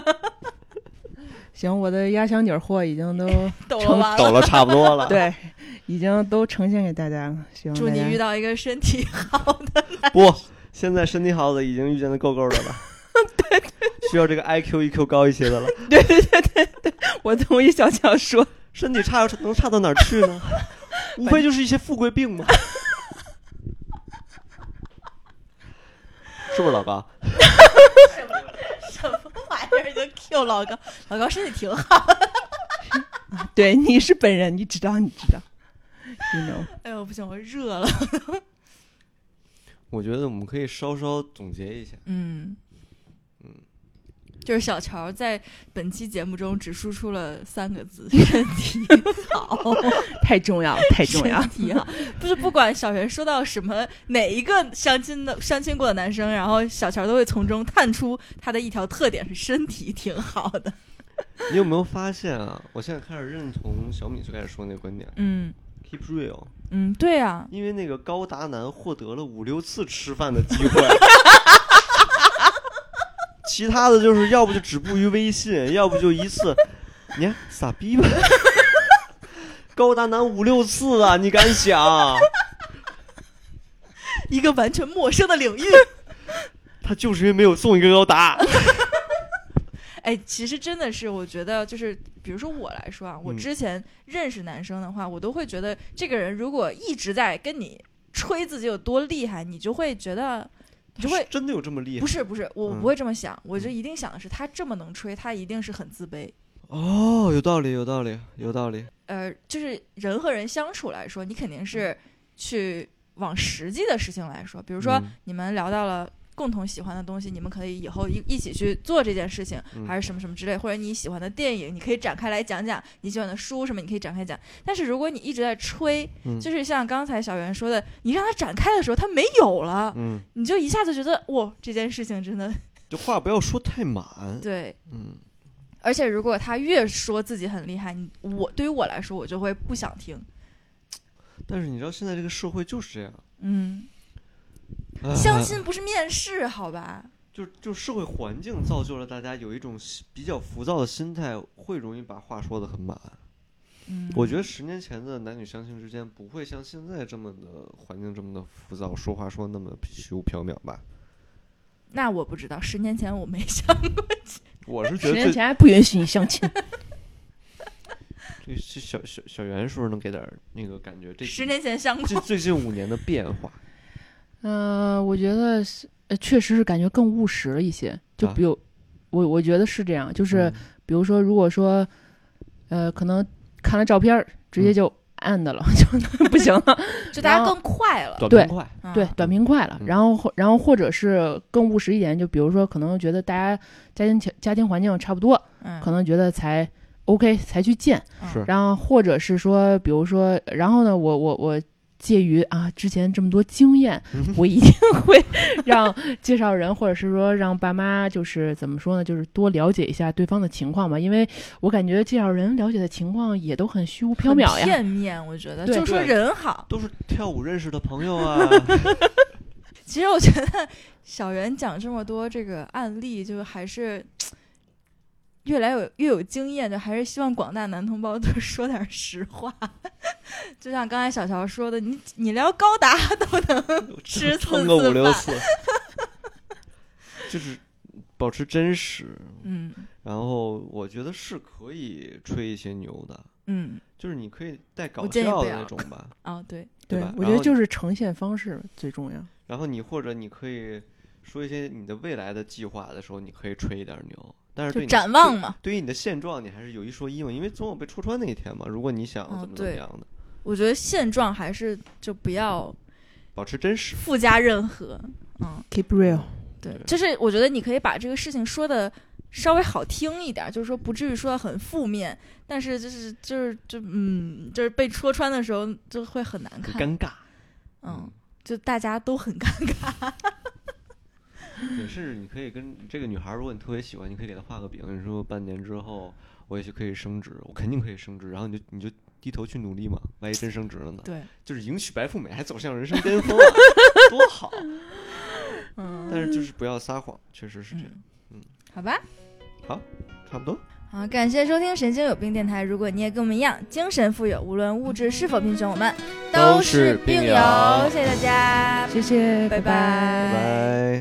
行，我的压箱底货已经都抖了完了， 抖了差不多了。 对，已经都呈现给大家了。希望祝你遇到一个身体好的男。 不，现在身体好的已经遇见的够够的了。 对对， 需要这个 I Q E Q 高一些的了。 对对对对对，我同意小乔说， 身体差能差到哪儿去呢？无非就是一些富贵病嘛。是不是老高？ 这已经 Q 老高，老高身体挺好的。 对，你是本人，你知道，你知道。You know. 哎呦，不行，我热了。 我觉得我们可以稍稍总结一下。 嗯嗯， 就是小乔在本期节目中只输出了三个字：身体好。 太重要了，太重要了。 身体好，不是不管小袁说到什么哪一个相亲的相亲过的男生，然后小乔都会从中探出他的一条特点是身体挺好的。 你有没有发现啊？我现在开始认同小米最开始说那个观点。 嗯 ，keep real。 嗯，对啊， 因为那个高达男获得了五六次吃饭的机会，其他的就是要不就止步于微信，要不就一次。你看傻逼吧？高达男五六次啊，你敢想？ 一个完全陌生的领域。 他就是因为没有送一个高达。 哎，其实真的是，我觉得就是，比如说我来说啊，我之前认识男生的话，嗯、我都会觉得这个人如果一直在跟你吹自己有多厉害，你就会觉得，你就会真的有这么厉害？ 不是不是，我不会这么想，嗯、我就一定想的是，他这么能吹，他一定是很自卑。 哦，有道理，有道理，有道理。 呃，就是人和人相处来说，你肯定是去往实际的事情来说，比如说你们聊到了共同喜欢的东西，你们可以以后一一起去做这件事情，还是什么什么之类，或者你喜欢的电影，你可以展开来讲讲；你喜欢的书什么，你可以展开讲。但是如果你一直在吹， 嗯、 就是像刚才小袁说的，你让他展开的时候，他没有了， 嗯， 你就一下子觉得哇，这件事情真的， 就话不要说太满。 对， 嗯。 而且如果他越说自己很厉害，你我对于我来说，我就会不想听。 但是你知道现在这个社会就是这样， 嗯。相亲不是面试，好吧？ 就就社会环境造就了大家有一种比较浮躁的心态，会容易把话说得很满。 嗯， 我觉得十年前的男女相亲之间不会像现在这么的环境这么的浮躁，说话说那么虚无缥缈吧？ 那我不知道，十年前我没相过亲。 我是觉得十年前还不允许你相亲。 这小小小袁是不是能给点那个感觉？这十年前相过， 这最近五年的变化。 嗯、呃，我觉得是，呃，确实是感觉更务实了一些。就比如，啊、我我觉得是这样，就是、嗯、比如说，如果说，呃，可能看了照片直接就按的了，嗯、就不行了， 就大家更快了， 短平快， 对，对，短平快了。 嗯、 然后，然后或者是更务实一点，就比如说，可能觉得大家家庭家庭环境差不多， 嗯、 可能觉得才 OK 才去见。 是， 然后或者是说，比如说，然后呢，我我我。介于啊之前这么多经验，我一定会让介绍人或者是说让爸妈就是怎么说呢，就是多了解一下对方的情况吧，因为我感觉介绍人了解的情况也都很虚无缥缈呀， 片面，我觉得就说人好， 都是跳舞认识的朋友啊。 其实我觉得小袁讲这么多这个案例，就还是越来有越有经验，就还是希望广大男同胞都说点实话。就像刚才小乔说的，你你聊高达都能吃四次个五六次，就是保持真实。 嗯， 然后我觉得是可以吹一些牛的。 嗯， 就是你可以带搞笑的那种吧。 哦，对对吧？ 我觉得就是呈现方式最重要。 然后你或者你可以说一些你的未来的计划的时候，你可以吹一点牛。但是对就展望嘛， 对于你的现状，你还是有一说一嘛，因为总有被戳穿那一天嘛。如果你想怎么怎么样的， 哦、我觉得现状还是就不要保持真实， 附加任何，嗯 ，keep real。 对，就是我觉得你可以把这个事情说的稍微好听一点，就是说不至于说很负面，但是就是就是就嗯，就是被戳穿的时候就会很难看， 很尴尬， 嗯，就大家都很尴尬。 也是，你可以跟这个女孩，如果你特别喜欢，你可以给她画个饼，你说半年之后我也许可以升职，我肯定可以升职，然后你就你就低头去努力嘛，万一真升职了呢？ 对， 就是迎娶白富美，还走向人生巅峰、啊，多好。 嗯， 但是就是不要撒谎，确实是这样。嗯， 好吧， 好，差不多。 好，感谢收听神经有病电台。如果你也跟我们一样精神富有，无论物质是否贫穷，我们都是病友。谢谢大家， 谢谢， 拜拜， 拜拜。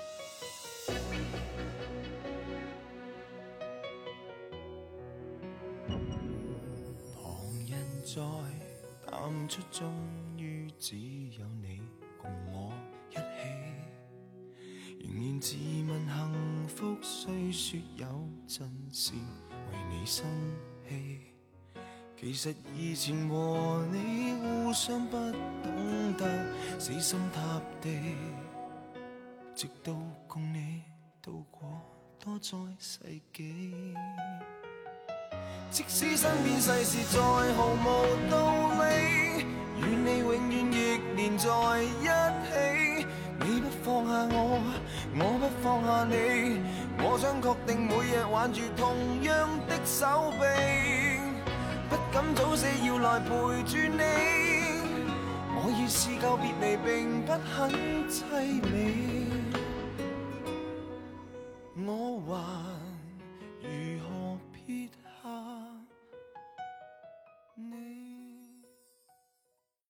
淡出終於只有你共我一起，仍然自問幸福复虽说有阵时为你生气，其实以前和你互相不懂得死心塌地，直到共你度过多载世纪。即使身边世事再毫无道理，与你永远亦连在一起。你不放下我，我不放下你，我想确定每日挽住同样的手臂，不敢早死要来陪住你。我已试够别离并不很凄美，我还如何撇下你？